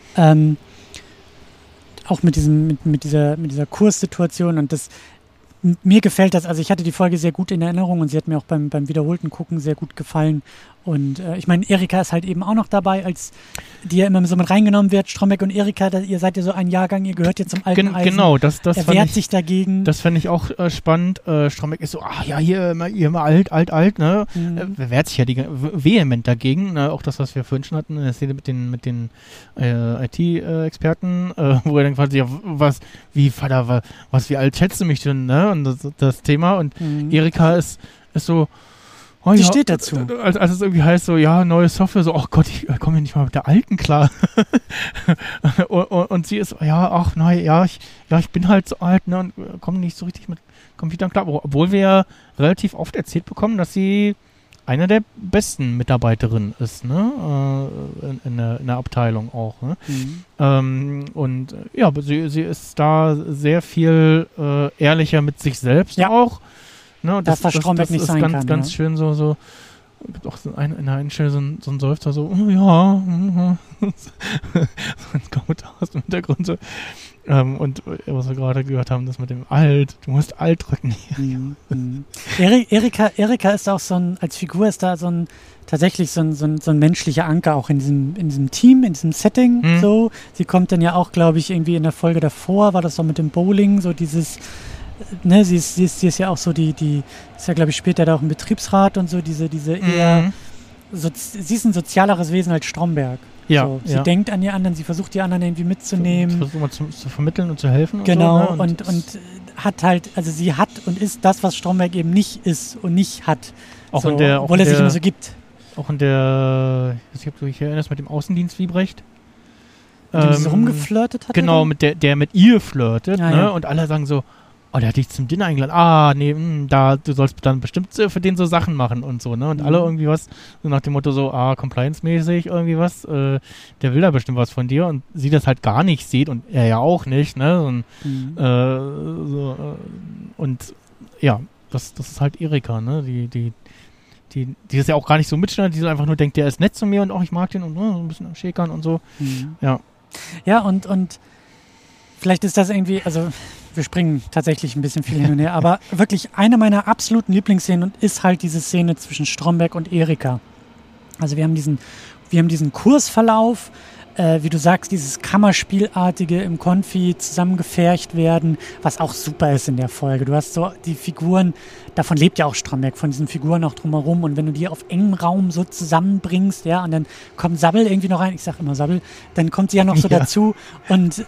Auch mit dieser Kurssituation und das, mir gefällt das, also ich hatte die Folge sehr gut in Erinnerung und sie hat mir auch beim wiederholten Gucken sehr gut gefallen. Und ich meine, Erika ist halt eben auch noch dabei, als die ja immer so mit reingenommen wird. Stromberg und Erika, ihr seid ja so ein Jahrgang, ihr gehört ja zum alten Eisen. Genau, das er wehrt sich dagegen. Das fände ich auch spannend. Stromberg ist so, ihr immer alt, ne? Wehrt sich ja vehement dagegen. Auch das, was wir vorhin schon hatten, in der Szene mit den IT-Experten, wo er dann quasi, ja, wie alt schätzt du mich denn, ne? Und das Thema. Und Erika ist so, die steht dazu. Als es irgendwie heißt, so, ja, neue Software, so, ach Gott, ich komme hier nicht mal mit der alten klar. und sie ist, ich bin halt so alt, ne, und komme nicht so richtig mit Computern klar. Obwohl wir ja relativ oft erzählt bekommen, dass sie eine der besten Mitarbeiterinnen ist, ne, in der Abteilung auch, ne. Und ja, aber sie ist da sehr viel ehrlicher mit sich selbst auch. Ne, das Stromberg nicht sein kann. Ganz schön so gibt auch in einer Stelle so ein Seufzer, so, so ein Kommentar aus dem Hintergrund. So. Und was wir gerade gehört haben, das mit dem Alt, du musst alt drücken. Erika ist auch als Figur ist da tatsächlich so ein menschlicher Anker auch in diesem Team, in diesem Setting. So. Sie kommt dann ja auch, glaube ich, irgendwie in der Folge davor, war das so mit dem Bowling, so dieses. Ne, sie ist ja auch so die ist ja, glaube ich, später da auch im Betriebsrat und so, diese eher, sie ist ein sozialeres Wesen als Stromberg. Ja, so, sie denkt an die anderen, sie versucht die anderen irgendwie mitzunehmen. Versucht mal zu vermitteln und zu helfen. Genau, und so, ne? und hat halt, also sie hat und ist das, was Stromberg eben nicht ist und nicht hat. Auch so, obwohl er sich immer so gibt. Auch in der, ich weiß nicht, ob du dich erinnerst, mit dem Außendienst Wiebrecht. Mit dem sie rumgeflirtet hat? Genau, der mit ihr flirtet, ne? Ja. Und alle sagen so, oh, der hat dich zum Dinner eingeladen. Nee, du sollst dann bestimmt für den so Sachen machen und so, ne? Und alle irgendwie was, so nach dem Motto so, Compliance-mäßig irgendwie was, der will da bestimmt was von dir und sie das halt gar nicht sieht und er ja auch nicht, ne? Und ja, das ist halt Erika, ne? Die das ja auch gar nicht so mitschneidet, die so einfach nur denkt, der ist nett zu mir und auch ich mag den und so ein bisschen am Schäkern und so. Ja. Ja, und vielleicht ist das irgendwie, also wir springen tatsächlich ein bisschen viel hin und her, aber wirklich eine meiner absoluten Lieblingsszenen ist halt diese Szene zwischen Stromberg und Erika. Also wir haben diesen Kursverlauf, wie du sagst, dieses Kammerspielartige im Konfi zusammengefercht werden, was auch super ist in der Folge. Du hast so die Figuren, davon lebt ja auch Stromberg, von diesen Figuren auch drumherum und wenn du die auf engem Raum so zusammenbringst, ja, und dann kommt Sabbel irgendwie noch rein, ich sag immer Sabbel, dann kommt sie ja noch so dazu und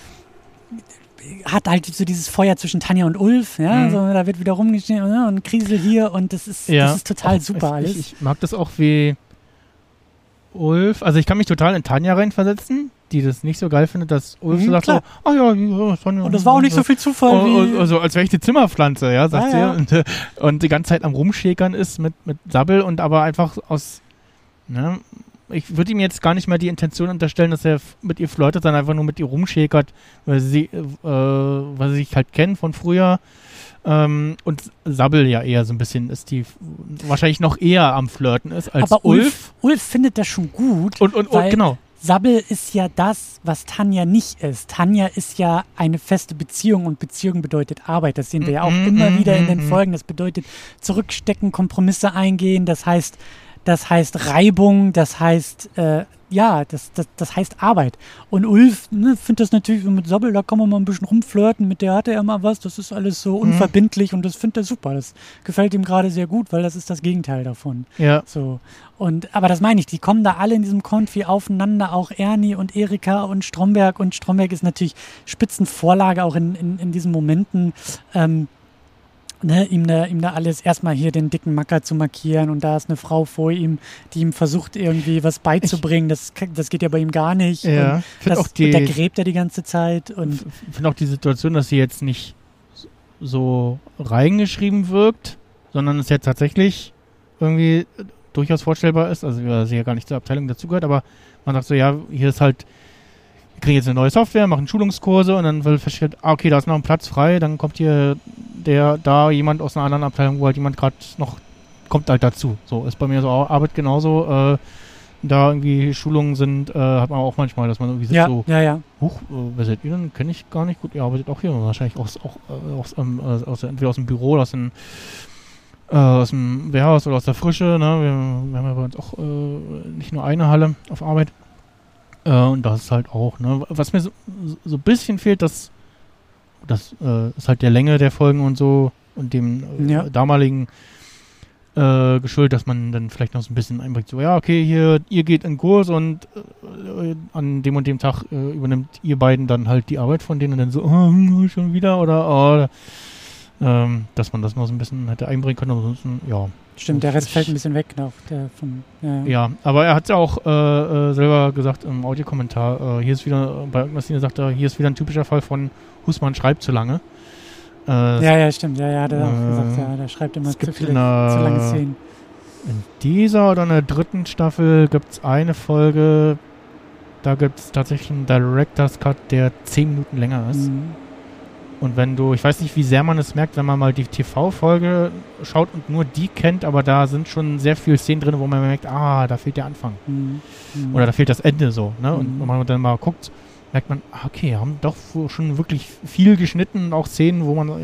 hat halt so dieses Feuer zwischen Tanja und Ulf, ja, so, da wird wieder rumgeschnitten und Krisel hier und das ist total super alles. Ich mag das auch wie Ulf, also ich kann mich total in Tanja reinversetzen, die das nicht so geil findet, dass Ulf so sagt, Sonja. Und das war auch nicht so viel Zufall wie... Also als wäre ich die Zimmerpflanze, ja, sagt sie. Und die ganze Zeit am Rumschäkern ist mit Sabbel und aber einfach aus, ne, ich würde ihm jetzt gar nicht mehr die Intention unterstellen, dass er mit ihr flirtet, sondern einfach nur mit ihr rumschäkert, weil sie sich halt kennen von früher. Und Sabbel ja eher so ein bisschen ist, die wahrscheinlich noch eher am Flirten ist als Aber Ulf. Ulf findet das schon gut. Und weil genau. Sabbel ist ja das, was Tanja nicht ist. Tanja ist ja eine feste Beziehung und Beziehung bedeutet Arbeit. Das sehen wir ja auch immer wieder in den Folgen. Das bedeutet zurückstecken, Kompromisse eingehen. Das heißt Reibung, das heißt, das heißt Arbeit. Und Ulf findet das natürlich so mit Sabbel, da kann man mal ein bisschen rumflirten, mit der hatte er mal was, das ist alles so unverbindlich und das findet er super. Das gefällt ihm gerade sehr gut, weil das ist das Gegenteil davon. Ja. So. Aber das meine ich, die kommen da alle in diesem Konfi aufeinander, auch Ernie und Erika und Stromberg ist natürlich Spitzenvorlage auch in diesen Momenten, ihm da alles erstmal hier den dicken Macker zu markieren und da ist eine Frau vor ihm, die ihm versucht irgendwie was beizubringen, das geht ja bei ihm gar nicht. Ja, und da gräbt er die ganze Zeit. Und ich finde auch die Situation, dass sie jetzt nicht so reingeschrieben wirkt, sondern es ja tatsächlich irgendwie durchaus vorstellbar ist, also weil sie ja gar nicht zur Abteilung dazugehört, aber man sagt so, ja, hier ist halt, wir kriegen jetzt eine neue Software, machen Schulungskurse und dann wird festgestellt, okay, da ist noch ein Platz frei, dann kommt hier jemand aus einer anderen Abteilung, wo halt jemand gerade noch kommt halt dazu. So ist bei mir so Arbeit genauso. Da irgendwie Schulungen sind, hat man auch manchmal, dass man irgendwie sitzt huch, wer seid ihr denn? Kenne ich gar nicht gut. Ihr arbeitet auch hier wahrscheinlich entweder aus dem Büro oder aus dem Warehouse oder aus der Frische. Ne? Wir haben ja bei uns auch nicht nur eine Halle auf Arbeit. Und das ist halt auch, ne? Was mir so ein bisschen fehlt, das ist halt der Länge der Folgen und so und dem damaligen geschuldet, dass man dann vielleicht noch so ein bisschen einbringt, so, ja, okay, hier, ihr geht in Kurs und an dem und dem Tag übernimmt ihr beiden dann halt die Arbeit von denen und dann so, schon wieder oder dass man das noch so ein bisschen hätte einbringen können, ansonsten, ja. Stimmt, der Rest fällt ein bisschen weg noch. Ja, aber er hat ja auch selber gesagt im Audiokommentar, hier ist wieder, bei irgendwas, sagt er, hier ist wieder ein typischer Fall von Husmann schreibt zu lange. Stimmt. Ja, hat er auch gesagt, der schreibt immer zu lange Szenen. In dieser oder in der dritten Staffel gibt es eine Folge, da gibt es tatsächlich einen Director's Cut, der 10 Minuten länger ist. Und ich weiß nicht, wie sehr man es merkt, wenn man mal die TV-Folge schaut und nur die kennt, aber da sind schon sehr viele Szenen drin, wo man merkt, da fehlt der Anfang. Oder da fehlt das Ende so. Ne? Und wenn man dann mal guckt, merkt man, okay, haben doch schon wirklich viel geschnitten, auch Szenen, wo man,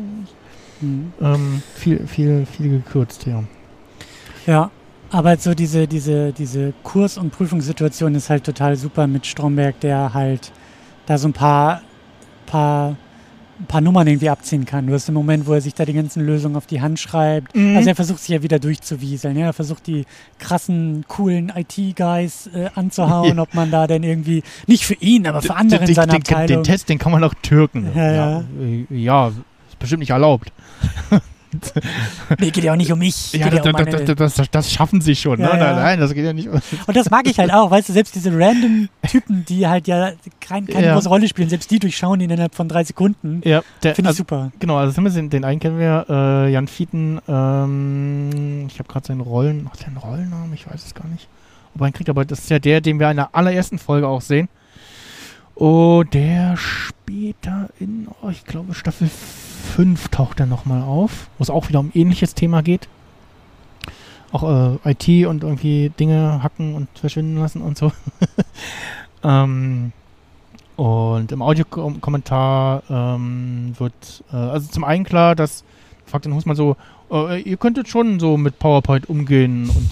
viel gekürzt, ja. Ja, aber so diese Kurs- und Prüfungssituation ist halt total super mit Stromberg, der halt da so ein paar Nummern irgendwie abziehen kann. Du hast den Moment, wo er sich da die ganzen Lösungen auf die Hand schreibt. Also er versucht sich ja wieder durchzuwieseln. Ja? Er versucht die krassen, coolen IT-Guys anzuhauen, ob man da denn irgendwie, nicht für ihn, aber für andere in seiner Abteilung. Den Test, den kann man auch türken. Ja, ist bestimmt nicht erlaubt. Nee, geht ja auch nicht um mich. Ja, das schaffen sie schon. Ne? Nein, das geht ja nicht um. Und das mag ich halt auch, weißt du, selbst diese random Typen, die halt keine große Rolle spielen, selbst die durchschauen ihn innerhalb von 3 Sekunden. Ja, finde ich super. Genau, also den einen kennen wir, Jan Fieten, ich habe gerade seinen Rollennamen, ich weiß es gar nicht. Ob er ihn kriegt, aber das ist ja der, den wir in der allerersten Folge auch sehen. Oh, der später ich glaube Staffel 5 taucht er nochmal auf, wo es auch wieder um ein ähnliches Thema geht. Auch IT und irgendwie Dinge hacken und verschwinden lassen und so. Und im Audiokommentar wird also zum einen klar, dass fragt den Husmann so, ihr könntet schon so mit PowerPoint umgehen und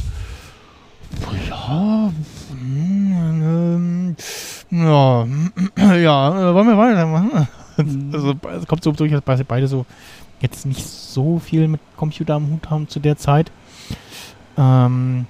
wollen wir weitermachen? Also es kommt so durch, dass beide so jetzt nicht so viel mit Computer am Hut haben zu der Zeit. Und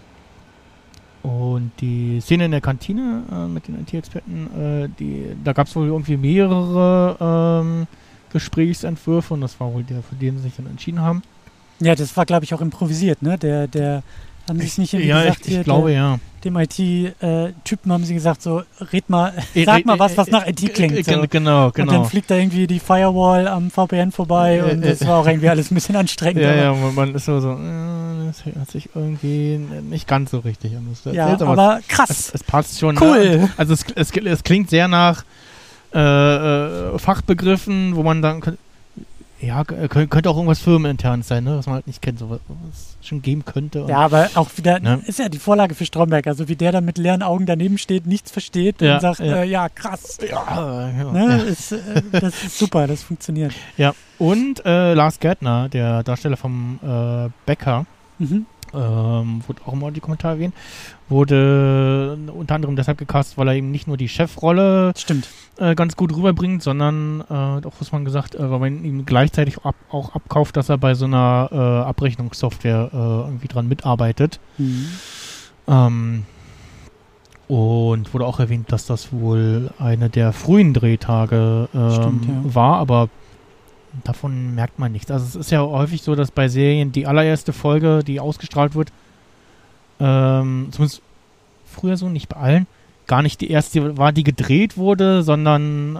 die Szene in der Kantine mit den IT-Experten, da gab es wohl irgendwie mehrere Gesprächsentwürfe und das war wohl der, für den sie sich dann entschieden haben. Ja, das war, glaube ich, auch improvisiert, ne? Der haben sie es nicht irgendwie gesagt, ich glaube, dem IT-Typen haben sie gesagt, so, sag mal was nach IT klingt. So. Genau. Und dann fliegt da irgendwie die Firewall am VPN vorbei und das war auch irgendwie alles ein bisschen anstrengend. Man ist so, das hört sich irgendwie nicht ganz so richtig an. Aber krass. Es passt schon. Cool. Ne? Also es klingt sehr nach Fachbegriffen, wo man dann Ja, könnte auch irgendwas firmeninternes sein, ne? Was man halt nicht kennt, so was es schon geben könnte. Ja, aber auch wieder, Ne? ist ja die Vorlage für Stromberg, also wie der da mit leeren Augen daneben steht, nichts versteht Ja, und sagt, ja. ja, krass. Ja, ja. Ne? Das ist super, das funktioniert. Ja, und Lars Gärtner, der Darsteller vom Becker, Mhm. wurde auch immer die Kommentare erwähnt, wurde unter anderem deshalb gecastet, weil er eben nicht nur die Chefrolle Stimmt. ganz gut rüberbringt, sondern auch, was man gesagt, weil man ihm gleichzeitig auch abkauft, dass er bei so einer Abrechnungssoftware irgendwie dran mitarbeitet. Mhm. Und wurde auch erwähnt, dass das wohl eine der frühen Drehtage Stimmt, ja. war, aber davon merkt man nichts. Also es ist ja häufig so, dass bei Serien die allererste Folge, die ausgestrahlt wird, zumindest früher so, nicht bei allen, gar nicht die erste war, die gedreht wurde, sondern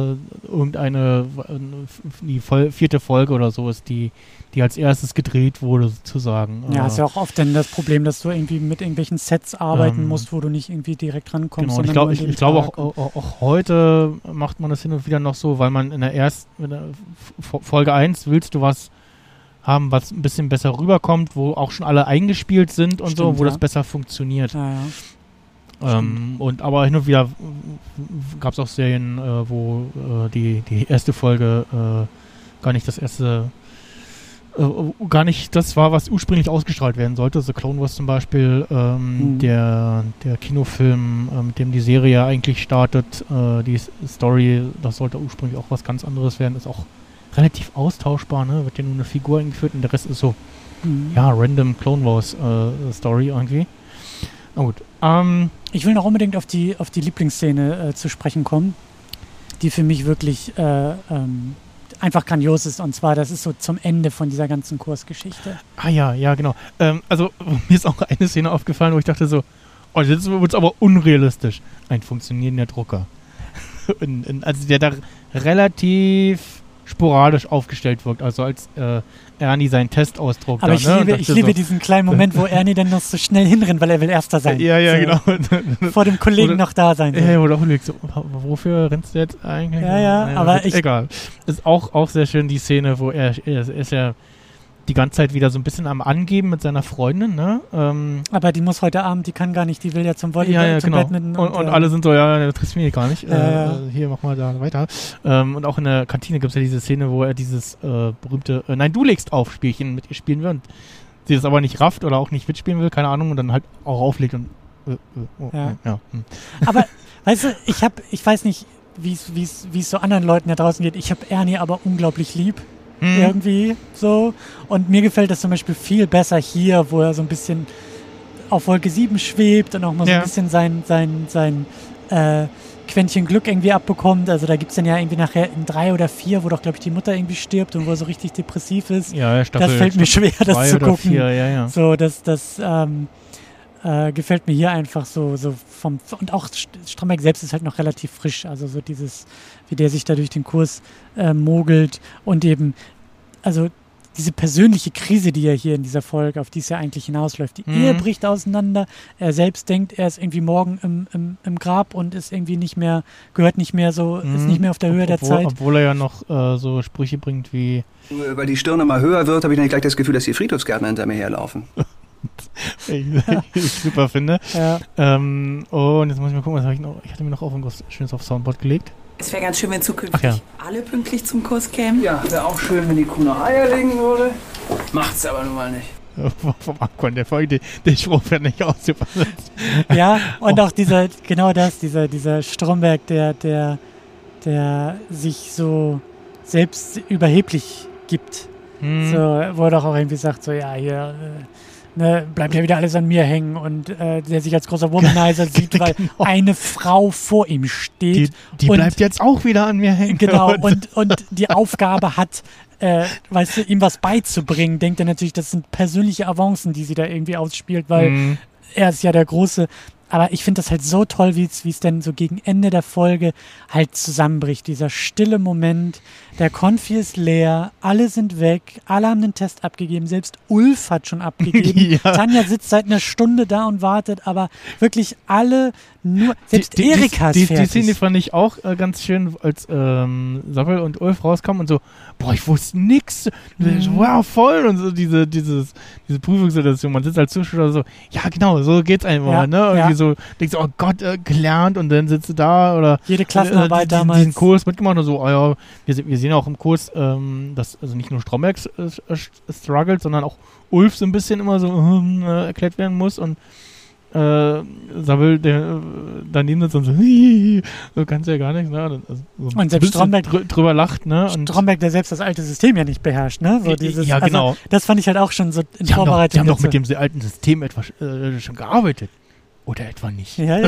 die vierte Folge oder so ist, die als erstes gedreht wurde, sozusagen. Ja, ist ja auch oft dann das Problem, dass du irgendwie mit irgendwelchen Sets arbeiten musst, wo du nicht irgendwie direkt rankommst. Genau, und sondern ich glaube auch heute macht man das hin und wieder noch so, weil man in der Folge 1 willst du was haben, was ein bisschen besser rüberkommt, wo auch schon alle eingespielt sind und so, wo das besser funktioniert. Ja. Und aber hin und wieder gab es auch Serien, wo die erste Folge gar nicht das war, was ursprünglich ausgestrahlt werden sollte. The Clone Wars zum Beispiel, der Kinofilm, mit dem die Serie eigentlich startet, die Story, das sollte ursprünglich auch was ganz anderes werden, ist auch relativ austauschbar, ne? Wird ja nur eine Figur eingeführt und der Rest ist so, random Clone Wars Story irgendwie. Na gut. Ich will noch unbedingt auf die Lieblingsszene zu sprechen kommen, die für mich wirklich einfach grandios ist. Und zwar, das ist so zum Ende von dieser ganzen Kursgeschichte. Ah ja, genau. Also mir ist auch eine Szene aufgefallen, wo ich dachte so, oh, jetzt wird es aber unrealistisch. Ein funktionierender Drucker. Also der da relativ sporadisch aufgestellt wirkt, also als Ernie seinen Test ausdruckt. Aber da, ich liebe diesen kleinen Moment, wo Ernie dann noch so schnell hinrennt, weil er will Erster sein. Ja, so, genau. Vor dem Kollegen noch da sein will. Ja, oder auch so, wofür rennst du jetzt eigentlich? Ja, aber egal. Ist auch sehr schön die Szene, wo er ist ja die ganze Zeit wieder so ein bisschen am Angeben mit seiner Freundin, ne? Aber die muss heute Abend, die kann gar nicht, die will ja zum Volleyball, zum genau. Badminton. Und alle sind so, ja, das trifft mich gar nicht. Hier, mach mal da weiter. Und auch in der Kantine gibt es ja diese Szene, wo er dieses berühmte Nein, du legst auf Spielchen mit ihr spielen will und sie das aber nicht rafft oder auch nicht mitspielen will, keine Ahnung, und dann halt auch auflegt und Aber, weißt du, ich weiß nicht, wie es so anderen Leuten da draußen geht. Ich habe Ernie aber unglaublich lieb. Irgendwie so. Und mir gefällt das zum Beispiel viel besser hier, wo er so ein bisschen auf Wolke 7 schwebt und auch mal so ein bisschen sein Quäntchen Glück irgendwie abbekommt. Also da gibt es dann ja irgendwie nachher in 3 oder 4, wo doch, glaube ich, die Mutter irgendwie stirbt und wo er so richtig depressiv ist. Ja, das fällt mir schwer, das zu gucken. 4, ja. So, das gefällt mir hier einfach so und auch Stromberg selbst ist halt noch relativ frisch, also so dieses, wie der sich da durch den Kurs mogelt und eben, also diese persönliche Krise, die er hier in dieser Folge, auf die es ja eigentlich hinausläuft, die Ehe bricht auseinander, er selbst denkt, er ist irgendwie morgen im Grab und ist irgendwie nicht mehr, gehört nicht mehr so, ist nicht mehr auf der Höhe der Zeit. Obwohl er ja noch so Sprüche bringt wie... Weil die Stirn immer höher wird, habe ich dann gleich das Gefühl, dass die Friedhofsgärtner hinter mir herlaufen. ich super finde. Ja. Und jetzt muss ich mal gucken, was habe ich noch? Ich hatte mir noch irgendwas Schönes auf Soundboard gelegt. Es wäre ganz schön, wenn zukünftig alle pünktlich zum Kurs kämen. Ja, wäre auch schön, wenn die Kuh noch Eier legen würde. Macht's aber nun mal nicht. Vom Akkon der Folge, den Spruch wird nicht ausübersetzt. Ja, und auch dieser Stromberg, der sich so selbst überheblich gibt. So, wo er doch auch irgendwie sagt, so, ja, hier, bleibt ja wieder alles an mir hängen und der sich als großer Womanizer sieht, weil eine Frau vor ihm steht. Die bleibt jetzt auch wieder an mir hängen. Genau, und die Aufgabe hat, weißt du, ihm was beizubringen, denkt er natürlich, das sind persönliche Avancen, die sie da irgendwie ausspielt, weil er ist ja der große aber ich finde das halt so toll, wie es denn so gegen Ende der Folge halt zusammenbricht. Dieser stille Moment, der Konfi ist leer, alle sind weg, alle haben den Test abgegeben, selbst Ulf hat schon abgegeben. Ja. Tanja sitzt seit einer Stunde da und wartet, aber wirklich alle nur, selbst Erika ist die fertig. Szene fand ich auch ganz schön, als Samuel und Ulf rauskamen und so, boah, ich wusste nix. Wow, voll. Und so diese Prüfungssituation. Man sitzt als Zuschauer so, ja genau, so geht's einfach, Ja, ne? Irgendwie ja. so, denkst du, oh Gott, gelernt und dann sitzt du da oder Jede Klassenarbeit diesen damals. Kurs mitgemacht und so, ja, wir sehen auch im Kurs, dass also nicht nur Stromberg struggelt, sondern auch Ulf so ein bisschen immer so erklärt werden muss und Samuel, der daneben sitzt und so kannst ja gar nichts, ne? Also, so Und selbst Stromberg drüber lacht, ne? Und Stromberg, der selbst das alte System ja nicht beherrscht, ne? So dieses, ja, genau. Also, das fand ich halt auch schon so in Die Vorbereitung. haben doch dazu. mit dem alten System etwas schon gearbeitet. Oder etwa nicht. Ja.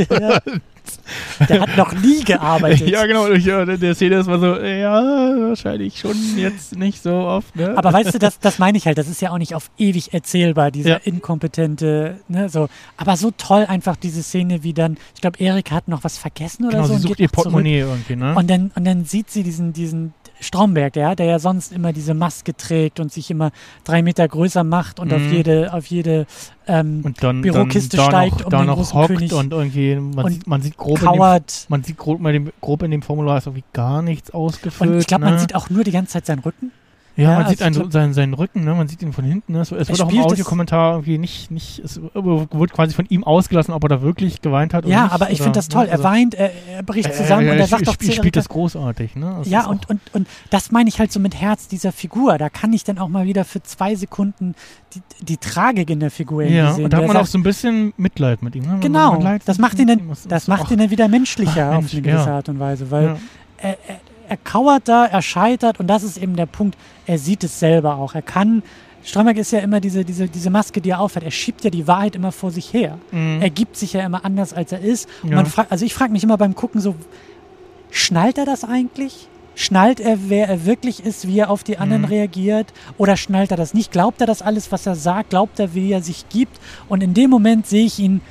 Der hat noch nie gearbeitet. Ja, genau. Der Szene ist mal so, ja, wahrscheinlich schon jetzt nicht so oft. Ne? Aber weißt du, das meine ich halt. Das ist ja auch nicht auf ewig erzählbar, dieser inkompetente, ne, so. Aber so toll einfach diese Szene, wie dann, ich glaube, Erika hat noch was vergessen oder genau, so. sie und sucht geht ihr noch zurück. Portemonnaie irgendwie, ne? Und dann sieht sie diesen Stromberg, der ja sonst immer diese Maske trägt und sich immer 3 Meter größer macht und auf jede und dann, Bürokiste dann steigt, da den noch großen hockt König und irgendwie, man sieht grob kauert. grob in dem Formular ist irgendwie gar nichts ausgefüllt. Und ich glaube, ne? man sieht auch nur die ganze Zeit seinen Rücken. Ja, man also sieht seinen Rücken, ne? Man sieht ihn von hinten. Ne? Es wird auch im spielt das- Audiokommentar irgendwie nicht, es wurde quasi von ihm ausgelassen, ob er da wirklich geweint hat oder Ja, nicht. aber ich oder, finde das toll. ne? Er weint, er bricht zusammen und er sagt doch zu spielt Erika, das großartig, ne? Das ja, ist auch- und das meine ich halt so mit Herz dieser Figur. Da kann ich dann auch mal wieder für 2 Sekunden die Tragik in der Figur ja, sehen. und da hat Der man auch sagt, so ein bisschen Mitleid mit ihm. Ne? genau, Mitleid das mit macht ihm, ihn dann wieder menschlicher auf Mensch, eine gewisse ja. Art und Weise, weil Ja. er kauert da, er scheitert und das ist eben der Punkt, er sieht es selber auch. Stromberg ist ja immer diese Maske, die er aufhat. Er schiebt ja die Wahrheit immer vor sich her. Er gibt sich ja immer anders, als er ist. Und Ja. ich frage mich immer beim Gucken so, schnallt er das eigentlich? Schnallt er, wer er wirklich ist, wie er auf die anderen reagiert? Oder schnallt er das nicht? Glaubt er das alles, was er sagt? Glaubt er, wie er sich gibt? Und in dem Moment sehe ich ihn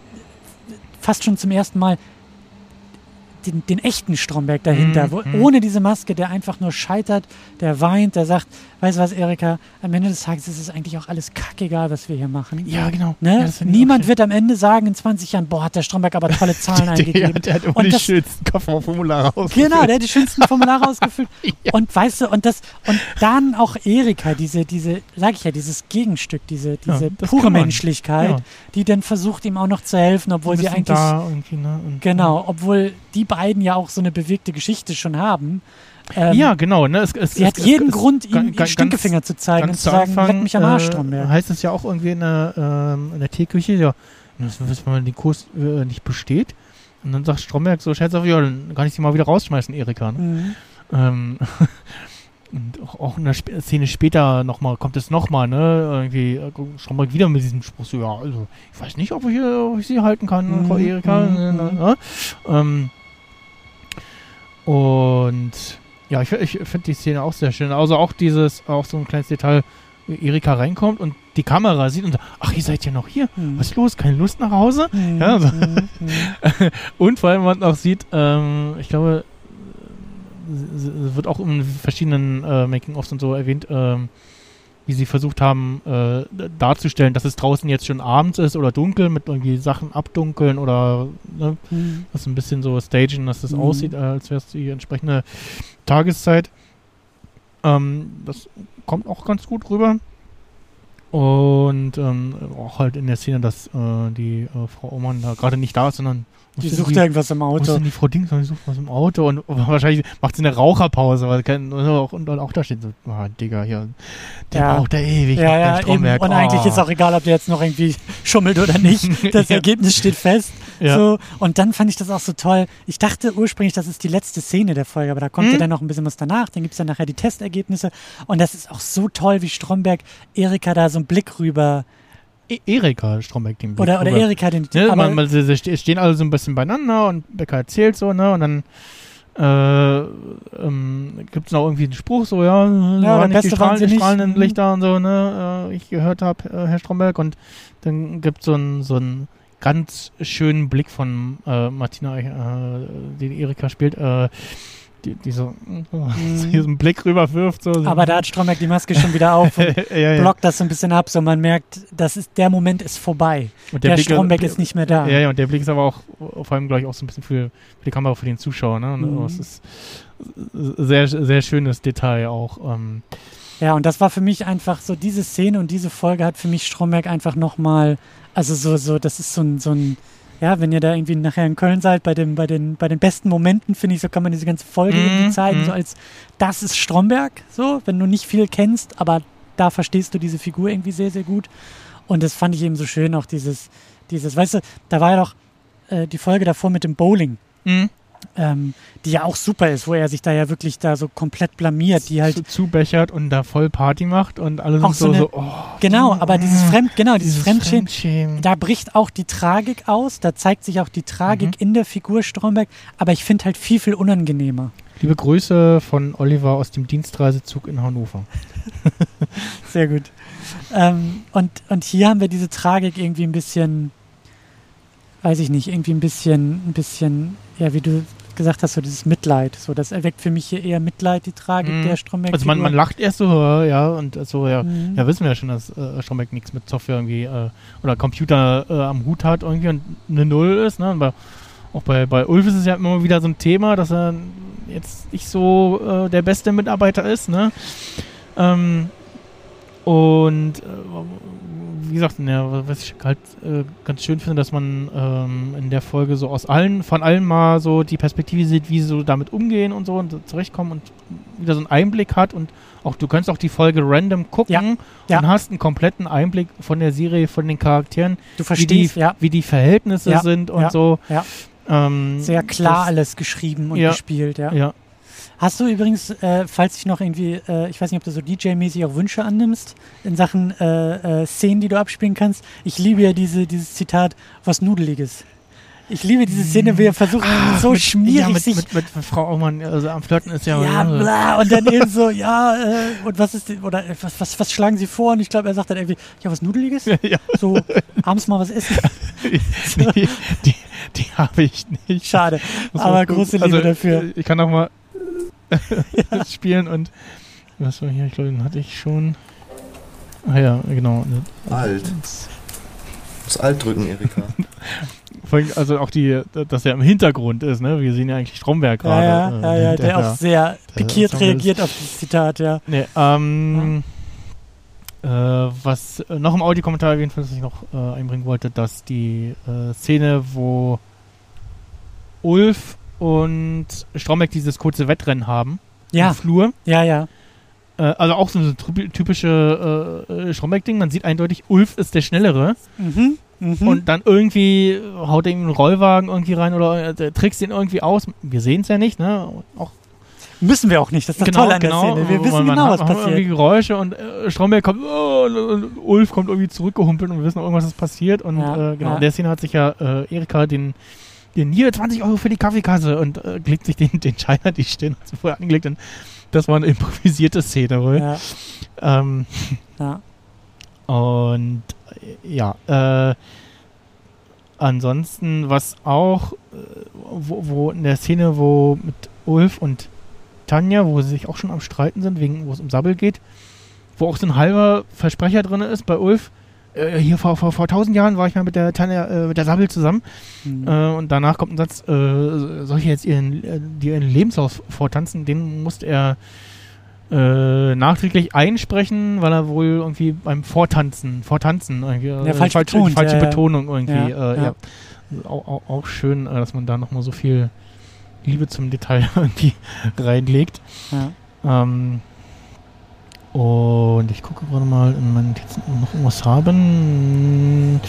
fast schon zum ersten Mal den echten Stromberg dahinter, ohne diese Maske, der einfach nur scheitert, der weint, der sagt, weißt du was, Erika, am Ende des Tages ist es eigentlich auch alles kackegal, was wir hier machen. Ja, genau. Ne? Ja, das finde ich Niemand auch wird am Ende sagen, in 20 Jahren, boah, hat der Stromberg aber tolle Zahlen eingegeben. Der hat immer Und die das- schönsten Kofferformulare ausgefüllt. Genau, der hat die schönsten Formulare ausgefüllt. Ja. Und weißt du, und dann auch Erika, sag ich ja, dieses Gegenstück, diese das pure kann man. Menschlichkeit, Ja. die dann versucht, ihm auch noch zu helfen, obwohl Ein sie bisschen eigentlich, da irgendwie, ne? Und, genau, obwohl die beiden ja auch so eine bewegte Geschichte schon haben. Ja, genau. Ne? Sie hat jeden Grund, ihm ihren Stinkefinger zu zeigen und ganz zu sagen, Anfang, leck mich am Arsch, Stromberg. heißt es ja auch irgendwie in der Teeküche, ja, wenn man den Kurs nicht besteht. Und dann sagt Stromberg so scherzhaft, ja, dann kann ich sie mal wieder rausschmeißen, Erika. Ne? Mhm. Und auch in der Szene später kommt es nochmal, ne? Irgendwie Stromberg wieder mit diesem Spruch, so, ja, also, ich weiß nicht, ob ich sie halten kann, Frau Erika. Und ja, ich finde die Szene auch sehr schön. Also auch so ein kleines Detail, wie Erika reinkommt und die Kamera sieht und sagt, ach, ihr seid ja noch hier. Was ist los? Keine Lust nach Hause? Ja, so. Und vor allem, man auch sieht, ich glaube, es wird auch in verschiedenen Making-ofs und so erwähnt, wie sie versucht haben darzustellen, dass es draußen jetzt schon abends ist oder dunkel, mit irgendwie Sachen abdunkeln oder ne, das ein bisschen so stagen, dass das aussieht, als wäre es die entsprechende Tageszeit. Das kommt auch ganz gut rüber. Und auch halt in der Szene, dass die Frau Oman da gerade nicht da ist, sondern Die sucht irgendwas im Auto. Muss die Frau Dings, die sucht was im Auto und wahrscheinlich macht sie eine Raucherpause, weil auch da steht so, Digga, hier, der braucht da ewig. Ja, der eben. Und eigentlich ist auch egal, ob der jetzt noch irgendwie schummelt oder nicht. Das Ergebnis steht fest. Ja. So. Und dann fand ich das auch so toll. Ich dachte ursprünglich, das ist die letzte Szene der Folge, aber da kommt ja dann noch ein bisschen was danach. Dann gibt es dann nachher die Testergebnisse. Und das ist auch so toll, wie Stromberg Erika da so einen Blick rüber. Erika Stromberg den Blick Oder rüber. Erika den. Ne, aber sie stehen alle so ein bisschen beieinander und Becker erzählt so, ne, und dann gibt es noch irgendwie einen Spruch, so, waren nicht die strahlenden Lichter und so, ne, ich gehört habe, Herr Stromberg, und dann gibt es so ein ganz schönen Blick von Martina, den Erika spielt, die so diesen Blick rüberwirft. So. Aber da hat Stromberg die Maske schon wieder auf und ja. blockt das so ein bisschen ab, so man merkt, der Moment ist vorbei. Und der Blick, Stromberg ist nicht mehr da. Ja, und der Blick ist aber auch, vor allem, glaube ich, auch so ein bisschen für die Kamera, für den Zuschauer. Ne? Das ist sehr, sehr schönes Detail auch. Ja, und das war für mich einfach so, diese Szene und diese Folge hat für mich Stromberg einfach nochmal, also so, das ist so ein ja, wenn ihr da irgendwie nachher in Köln seid, bei den besten Momenten, finde ich, so kann man diese ganze Folge irgendwie zeigen, so als, das ist Stromberg, so, wenn du nicht viel kennst, aber da verstehst du diese Figur irgendwie sehr, sehr gut. Und das fand ich eben so schön, auch dieses, weißt du, da war ja doch die Folge davor mit dem Bowling, die ja auch super ist, wo er sich da ja wirklich da so komplett blamiert, die halt zubechert und da voll Party macht und alle auch sind so, genau, aber dieses Fremdschämen, da bricht auch die Tragik aus, da zeigt sich auch die Tragik in der Figur Stromberg, aber ich finde halt viel, viel unangenehmer. Liebe Grüße von Oliver aus dem Dienstreisezug in Hannover. Sehr gut. Und hier haben wir diese Tragik irgendwie ein bisschen, weiß ich nicht, irgendwie ein bisschen, ja, wie du gesagt hast, so dieses Mitleid. So, das erweckt für mich hier eher Mitleid, die Tragik der Stromberg. Also man lacht erst so, ja, und so, ja, wissen wir ja schon, dass Stromberg nichts mit Software irgendwie oder Computer am Hut hat irgendwie und eine Null ist, ne? Und auch bei Ulf ist es ja immer wieder so ein Thema, dass er jetzt nicht so der beste Mitarbeiter ist, ne? Und wie gesagt, was ich halt ganz schön finde, dass man in der Folge so von allen mal so die Perspektive sieht, wie sie so damit umgehen und so und so zurechtkommen und wieder so einen Einblick hat und auch du kannst auch die Folge random gucken und hast einen kompletten Einblick von der Serie, von den Charakteren, du verstehst, wie die Verhältnisse sind und so. Ja. Sehr klar alles geschrieben und gespielt, ja. Hast du übrigens, falls ich noch irgendwie, ich weiß nicht, ob du so DJ-mäßig auch Wünsche annimmst, in Sachen Szenen, die du abspielen kannst. Ich liebe ja dieses Zitat, was Nudeliges. Ich liebe diese Szene, wie er versucht, so schmierig sich... Mit Frau Aumann, also am Flirten ist ja... Ja, bla, und dann eben so, und was ist, oder was schlagen sie vor? Und ich glaube, er sagt dann irgendwie, ja, was Nudeliges? Ja. So, abends mal was essen. Die habe ich nicht. Schade, aber große Liebe dafür. Ich kann auch mal spielen und was war hier? Ich glaube, den hatte ich schon. Ah ja, genau. Alt. Das Alt drücken, Erika. Also auch dass er im Hintergrund ist, ne? Wir sehen ja eigentlich Stromberg gerade. Ja, der auch sehr pikiert reagiert auf das Zitat, ja. Nee, was noch im Audiokommentar erwähnt wird, was ich noch einbringen wollte, dass die Szene, wo Ulf und Stromberg dieses kurze Wettrennen haben im Flur. Ja. Also auch so eine typische Stromberg-Ding. Man sieht eindeutig, Ulf ist der Schnellere. Und dann irgendwie haut er ihm einen Rollwagen irgendwie rein oder trickst ihn irgendwie aus. Wir sehen es ja nicht, ne? Auch müssen wir auch nicht, das ist das Tolle an der Szene. Wir wissen genau, was passiert. Irgendwie Geräusche und Stromberg kommt, und Ulf kommt irgendwie zurückgehumpelt und wir wissen, irgendwas ist passiert. Und in der Szene hat sich ja Erika den hier 20 € für die Kaffeekasse und legt sich den Schein, die stehen also vorher angelegt. Und das war eine improvisierte Szene wohl. Und ansonsten, was auch, wo in der Szene, wo mit Ulf und Tanja, wo sie sich auch schon am Streiten sind, wo es um Sabbel geht, wo auch so ein halber Versprecher drin ist bei Ulf. Hier vor 1000 Jahren war ich mal mit der Tanja, mit der Sabbel zusammen. Und danach kommt ein Satz, soll ich jetzt ihren Lebenslauf vortanzen? Den musste er nachträglich einsprechen, weil er wohl irgendwie beim Vortanzen irgendwie, falsche Betonung irgendwie. Auch schön, dass man da nochmal so viel Liebe zum Detail irgendwie reinlegt. Und ich gucke gerade mal in meinen Notizen, ob wir noch irgendwas haben.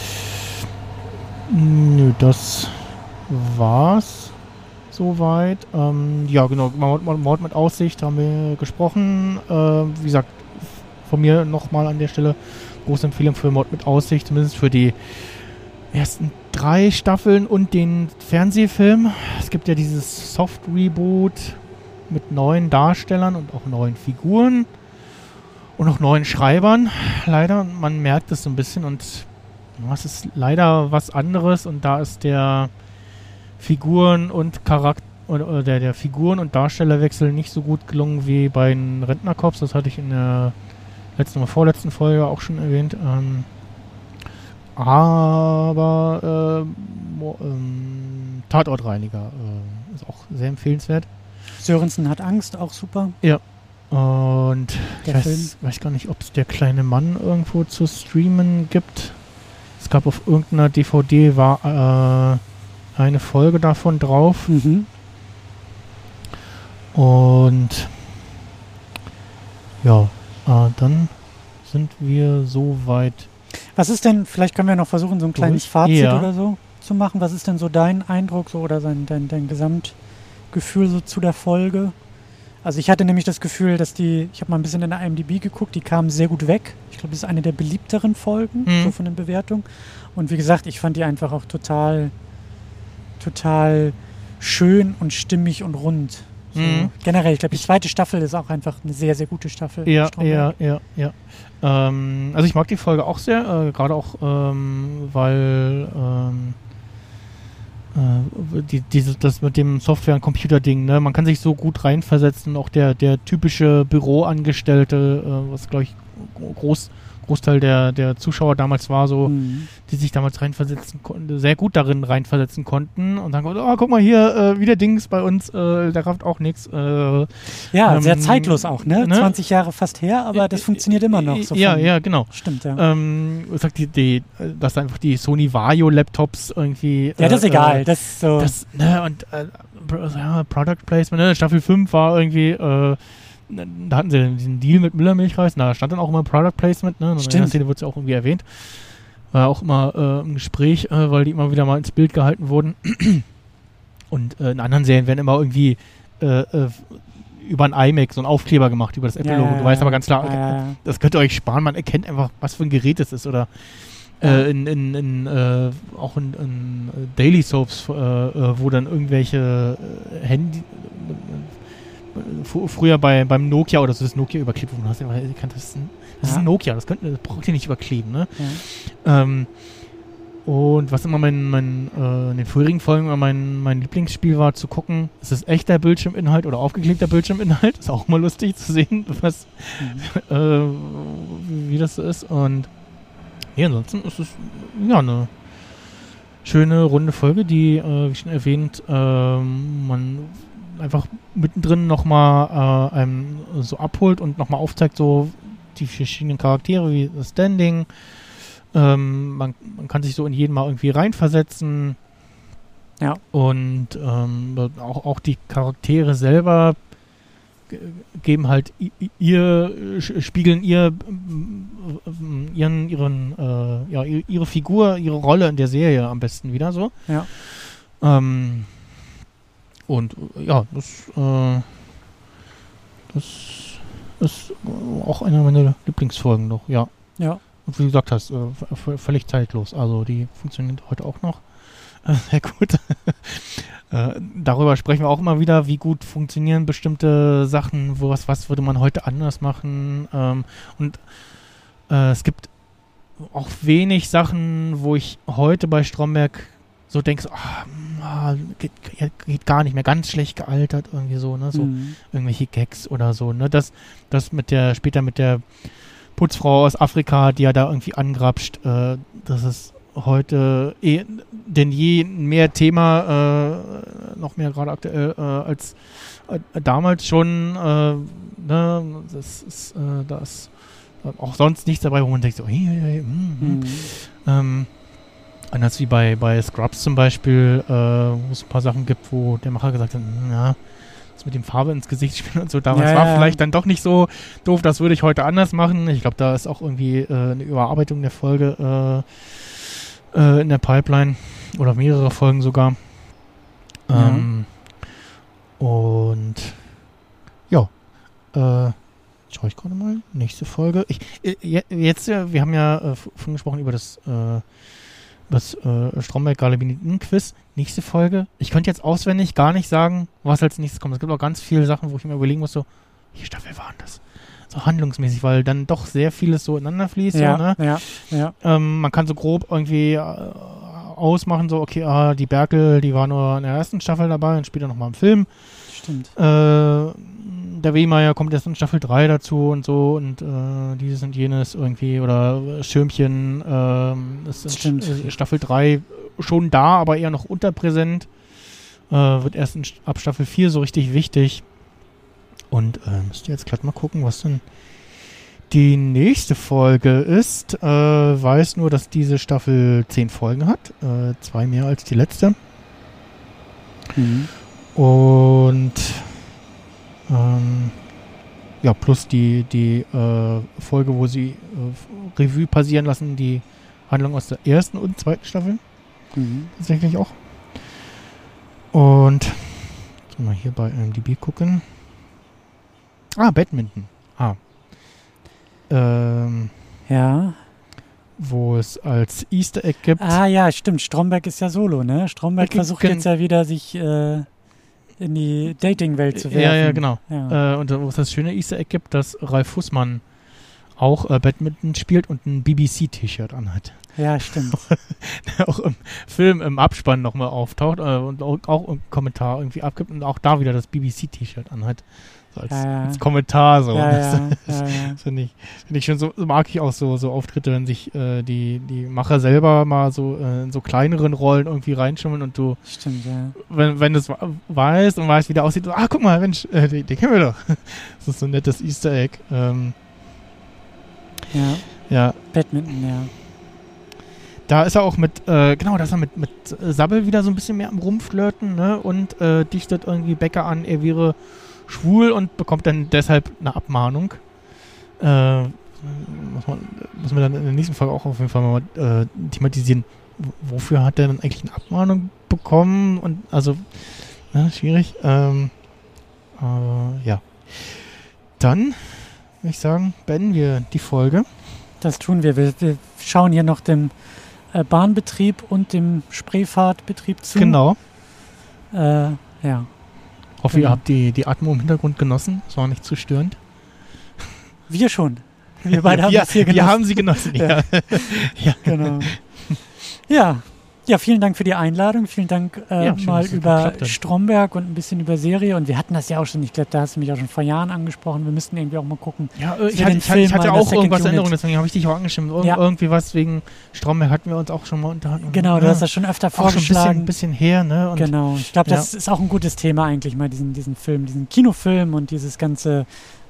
Nö, das war's soweit. Ja, genau, Mord mit Aussicht haben wir gesprochen. Wie gesagt, von mir nochmal an der Stelle große Empfehlung für Mord mit Aussicht, zumindest für die ersten 3 Staffeln und den Fernsehfilm. Es gibt ja dieses Soft-Reboot mit neuen Darstellern und auch neuen Figuren und auch neuen Schreibern. Leider, man merkt es so ein bisschen und es ist leider was anderes und da ist der Figuren- und oder der Figuren- und Darstellerwechsel nicht so gut gelungen wie bei den Rentnerkorps. Das hatte ich in der letzten oder vorletzten Folge auch schon erwähnt. Aber Tatortreiniger ist auch sehr empfehlenswert. Sörensen hat Angst, auch super. Ja. Und ich Der weiß gar nicht, ob es der kleine Mann irgendwo zu streamen gibt. Es gab auf irgendeiner DVD war eine Folge davon drauf. Mhm. Und ja, dann sind wir soweit. Was ist denn, vielleicht können wir noch versuchen, so ein kleines Fazit oder so zu machen. Was ist denn so dein Eindruck so oder dein Gesamtgefühl so zu der Folge? Also ich hatte nämlich das Gefühl, dass ich habe mal ein bisschen in der IMDb geguckt, die kamen sehr gut weg. Ich glaube, das ist eine der beliebteren Folgen, so von den Bewertungen. Und wie gesagt, ich fand die einfach auch total schön und stimmig und rund. So, generell, ich glaube, die zweite Staffel ist auch einfach eine sehr, sehr gute Staffel. Ja. Also ich mag die Folge auch sehr, gerade auch, weil das mit dem Software- und Computer-Ding, ne? Man kann sich so gut reinversetzen, auch der typische Büroangestellte, was glaube ich Großteil der Zuschauer damals war, so, die sich damals reinversetzen konnten, sehr gut darin reinversetzen konnten und dann, guck mal hier, wieder Dings bei uns, der rafft auch nichts. Sehr zeitlos auch, ne? 20 Jahre fast her, aber das funktioniert immer noch. So ja, genau. Stimmt, ja. Sagt dass einfach die Sony Vario-Laptops irgendwie... Ja, das ist egal. Das ist so... Product Placement, ne? Staffel 5 war irgendwie... da hatten sie diesen Deal mit Müller-Milchreis, da stand dann auch immer Product Placement, ne? In der Szene wird es ja auch irgendwie erwähnt. War auch immer im Gespräch, weil die immer wieder mal ins Bild gehalten wurden. Und in anderen Serien werden immer irgendwie über ein iMac so ein Aufkleber gemacht, über das Apple-Logo. Du weißt aber ganz klar, das könnt ihr euch sparen, man erkennt einfach, was für ein Gerät es ist. Oder auch in Daily Soaps, wo dann irgendwelche Handy... Früher beim Nokia oder so das Nokia überklebt, wo man hast, das ist ein Nokia, das braucht ihr nicht überkleben, ne? Ja. Und was immer in den vorherigen Folgen immer mein Lieblingsspiel war, zu gucken, ist es echter Bildschirminhalt oder aufgeklebter Bildschirminhalt? Ist auch mal lustig zu sehen, wie das so ist. Und ansonsten ist es eine schöne, runde Folge, die, wie schon erwähnt, man einfach mittendrin nochmal einem so abholt und nochmal aufzeigt, so die verschiedenen Charaktere, wie das Standing. Man kann sich so in jeden mal irgendwie reinversetzen. Ja. Und auch die Charaktere selber spiegeln ihre Figur, ihre Rolle in der Serie am besten wieder so. Ja. Und das ist auch eine meiner Lieblingsfolgen noch, ja. Ja. Und wie du gesagt hast, völlig zeitlos. Also die funktioniert heute auch noch sehr gut. Darüber sprechen wir auch immer wieder, wie gut funktionieren bestimmte Sachen, was würde man heute anders machen. Und es gibt auch wenig Sachen, wo ich heute bei Stromberg so denkst, geht gar nicht mehr, ganz schlecht gealtert, irgendwie so, ne, so irgendwelche Gags oder so, ne, das später mit der Putzfrau aus Afrika, die ja da irgendwie angrapscht, das ist heute denn je mehr Thema, noch mehr gerade aktuell, als damals schon, ne, das ist, da ist auch sonst nichts dabei, wo man denkt so, anders wie bei Scrubs zum Beispiel, wo es ein paar Sachen gibt, wo der Macher gesagt hat, das mit dem Farbe ins Gesicht spielen und so, damals war vielleicht dann doch nicht so doof, das würde ich heute anders machen. Ich glaube, da ist auch irgendwie eine Überarbeitung der Folge in der Pipeline oder mehrere Folgen sogar. Und schaue ich gerade mal, nächste Folge. Wir haben ja vorhin gesprochen über das Stromberg-Galabinin-Quiz. Nächste Folge. Ich könnte jetzt auswendig gar nicht sagen, was als nächstes kommt. Es gibt auch ganz viele Sachen, wo ich mir überlegen muss, so, welche Staffel waren das? so handlungsmäßig, weil dann doch sehr vieles so ineinander fließt. So, ne? Man kann so grob irgendwie ausmachen, so, okay, die Berkel, die war nur in der ersten Staffel dabei und später nochmal im Film. Stimmt. Der Wehmeier kommt erst in Staffel 3 dazu und so und dieses und jenes irgendwie oder Schirmchen ist in Staffel 3 schon da, aber eher noch unterpräsent. Wird erst ab Staffel 4 so richtig wichtig. Und müsst ihr jetzt gleich mal gucken, was denn die nächste Folge ist. Weiß nur, dass diese Staffel 10 Folgen hat. 2 mehr als die letzte. Und plus die Folge, wo sie Revue passieren lassen, die Handlung aus der ersten und zweiten Staffel. Tatsächlich auch. Und jetzt mal hier bei IMDb gucken. Badminton. Wo es als Easter Egg gibt. Ja, stimmt. Stromberg ist ja solo, ne? Stromberg versucht jetzt ja wieder, sich in die Dating-Welt zu werfen. Ja, genau. Ja. Und wo es das schöne Easter Egg gibt, dass Ralf Fußmann auch Badminton spielt und ein BBC-T-Shirt anhat. Ja, stimmt. Der auch im Film im Abspann nochmal auftaucht und auch im Kommentar irgendwie abgibt und auch da wieder das BBC-T-Shirt anhat. So als Kommentar so. Das finde ich schon so, mag ich auch so Auftritte, wenn sich die Macher selber mal so in so kleineren Rollen irgendwie reinschummeln und du, stimmt, ja. wenn du es weißt und weißt, wie der aussieht, so, guck mal, Mensch, den kennen wir doch. Das ist so ein nettes Easter Egg. Ja. Badminton, ja. Da ist er auch mit Sabbel wieder so ein bisschen mehr am Rumflirten, ne? Und dichtet irgendwie Becker an, er wäre schwul und bekommt dann deshalb eine Abmahnung. Muss man dann in der nächsten Folge auch auf jeden Fall mal thematisieren. Wofür hat er dann eigentlich eine Abmahnung bekommen? Und also, schwierig. Dann würde ich sagen, beenden wir die Folge. Das tun wir. Wir schauen hier noch dem Bahnbetrieb und dem Spreefahrtbetrieb zu. Genau. Hoffe, ihr Genau. habt die Atmo im Hintergrund genossen. Es war nicht zu störend. Wir schon. Wir beide haben es hier genossen. Wir haben sie genossen, ja. Genau. Ja, vielen Dank für die Einladung. Vielen Dank schön, mal dass es über geklappt hat. Stromberg und ein bisschen über Serie. Und wir hatten das ja auch schon, ich glaube, da hast du mich auch schon vor Jahren angesprochen. Wir müssten irgendwie auch mal gucken. Ja, dass ich wir den Film hatte mal in auch der irgendwas Second in Erinnerung, Unit- deswegen habe ich dich auch angestimmt. Irgendwie was wegen Stromberg hatten wir uns auch schon mal unterhalten. Genau, du hast das schon öfter auch schon vorgeschlagen. ein bisschen her, ne? Und Genau, ich glaube, das ist auch ein gutes Thema eigentlich, mal diesen Film, diesen Kinofilm und dieses ganze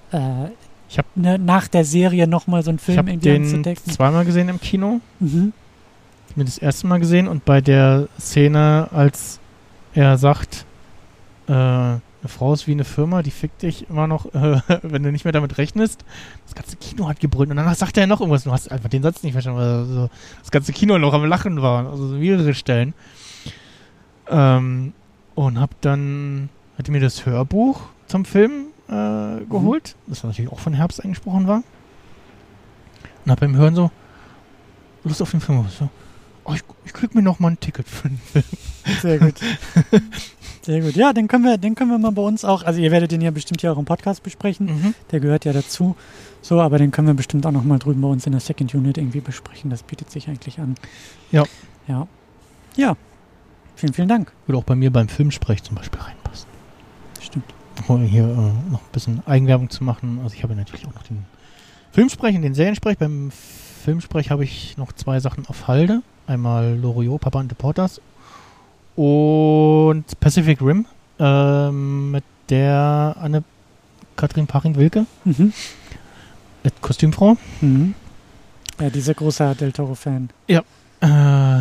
nach der Serie nochmal so einen Film ich habe irgendwie den anzudecken. zweimal gesehen im Kino. Mhm. Mir das erste Mal gesehen und bei der Szene, als er sagt, eine Frau ist wie eine Firma, die fickt dich immer noch, wenn du nicht mehr damit rechnest. Das ganze Kino hat gebrüllt und danach sagt er noch irgendwas. Du hast einfach den Satz nicht verstanden, weil so das ganze Kino noch am Lachen war. Also so mehrere Stellen. Und hatte mir das Hörbuch zum Film geholt, das natürlich auch von Herbst eingesprochen war. Und habe beim Hören so Lust auf den Film. So, ich krieg mir noch mal ein Ticket für den Film. Sehr gut. Sehr gut. Ja, den können wir mal bei uns auch, also ihr werdet den ja bestimmt hier auch im Podcast besprechen, der gehört ja dazu. So, aber den können wir bestimmt auch noch mal drüben bei uns in der Second Unit irgendwie besprechen. Das bietet sich eigentlich an. Ja. Ja. Vielen, vielen Dank. Würde auch bei mir beim Filmsprech zum Beispiel reinpassen. Stimmt. Um hier noch ein bisschen Eigenwerbung zu machen. Also ich habe natürlich auch noch den Filmsprech und den Seriensprech. Beim Filmsprech habe ich noch 2 Sachen auf Halde. Einmal Loriot, Papa and the Porters und Pacific Rim mit der Anne-Kathrin Paching-Wilke mit Kostümfrau. Ja, dieser große Del Toro-Fan. Ja. Da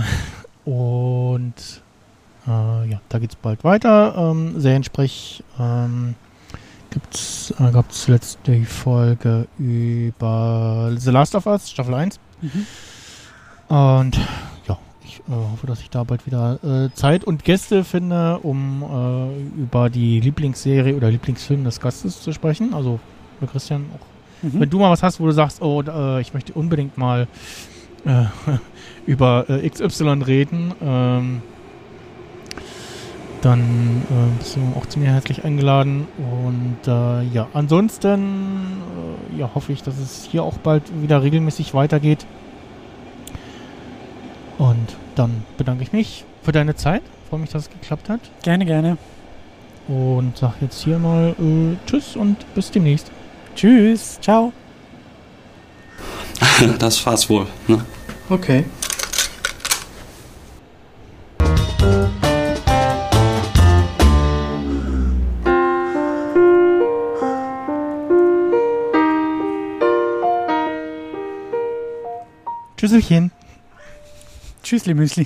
geht's bald weiter. Seriensprech gab es zuletzt die Folge über The Last of Us, Staffel 1. Und ich hoffe, dass ich da bald wieder Zeit und Gäste finde, um über die Lieblingsserie oder Lieblingsfilm des Gastes zu sprechen. Also für Christian auch. Wenn du mal was hast, wo du sagst, ich möchte unbedingt mal über XY reden, dann bist du auch zu mir herzlich eingeladen. Und ansonsten ja, hoffe ich, dass es hier auch bald wieder regelmäßig weitergeht. Und dann bedanke ich mich für deine Zeit. Freue mich, dass es geklappt hat. Gerne, gerne. Und sag jetzt hier mal Tschüss und bis demnächst. Tschüss, ciao. Das war's wohl, ne? Okay. Tschüsselchen. Tschüssli Müsli.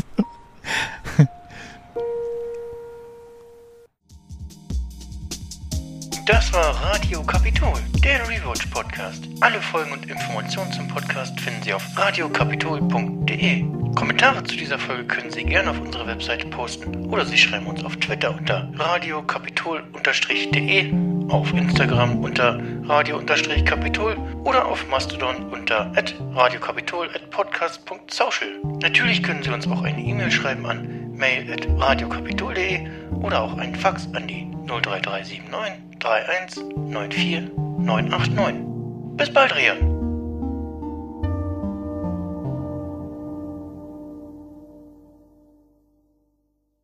Das war Radio Kapitol, der Rewatch Podcast. Alle Folgen und Informationen zum Podcast finden Sie auf radiokapitol.de. Kommentare zu dieser Folge können Sie gerne auf unserer Webseite posten oder Sie schreiben uns auf Twitter unter radiokapitol_de, auf Instagram unter radio_kapitol oder auf Mastodon unter @radiokapitol@podcast.social. Natürlich können Sie uns auch eine E-Mail schreiben an mail@radiokapitol.de oder auch einen Fax an die 03379 31 94 989. Bis bald, Rian.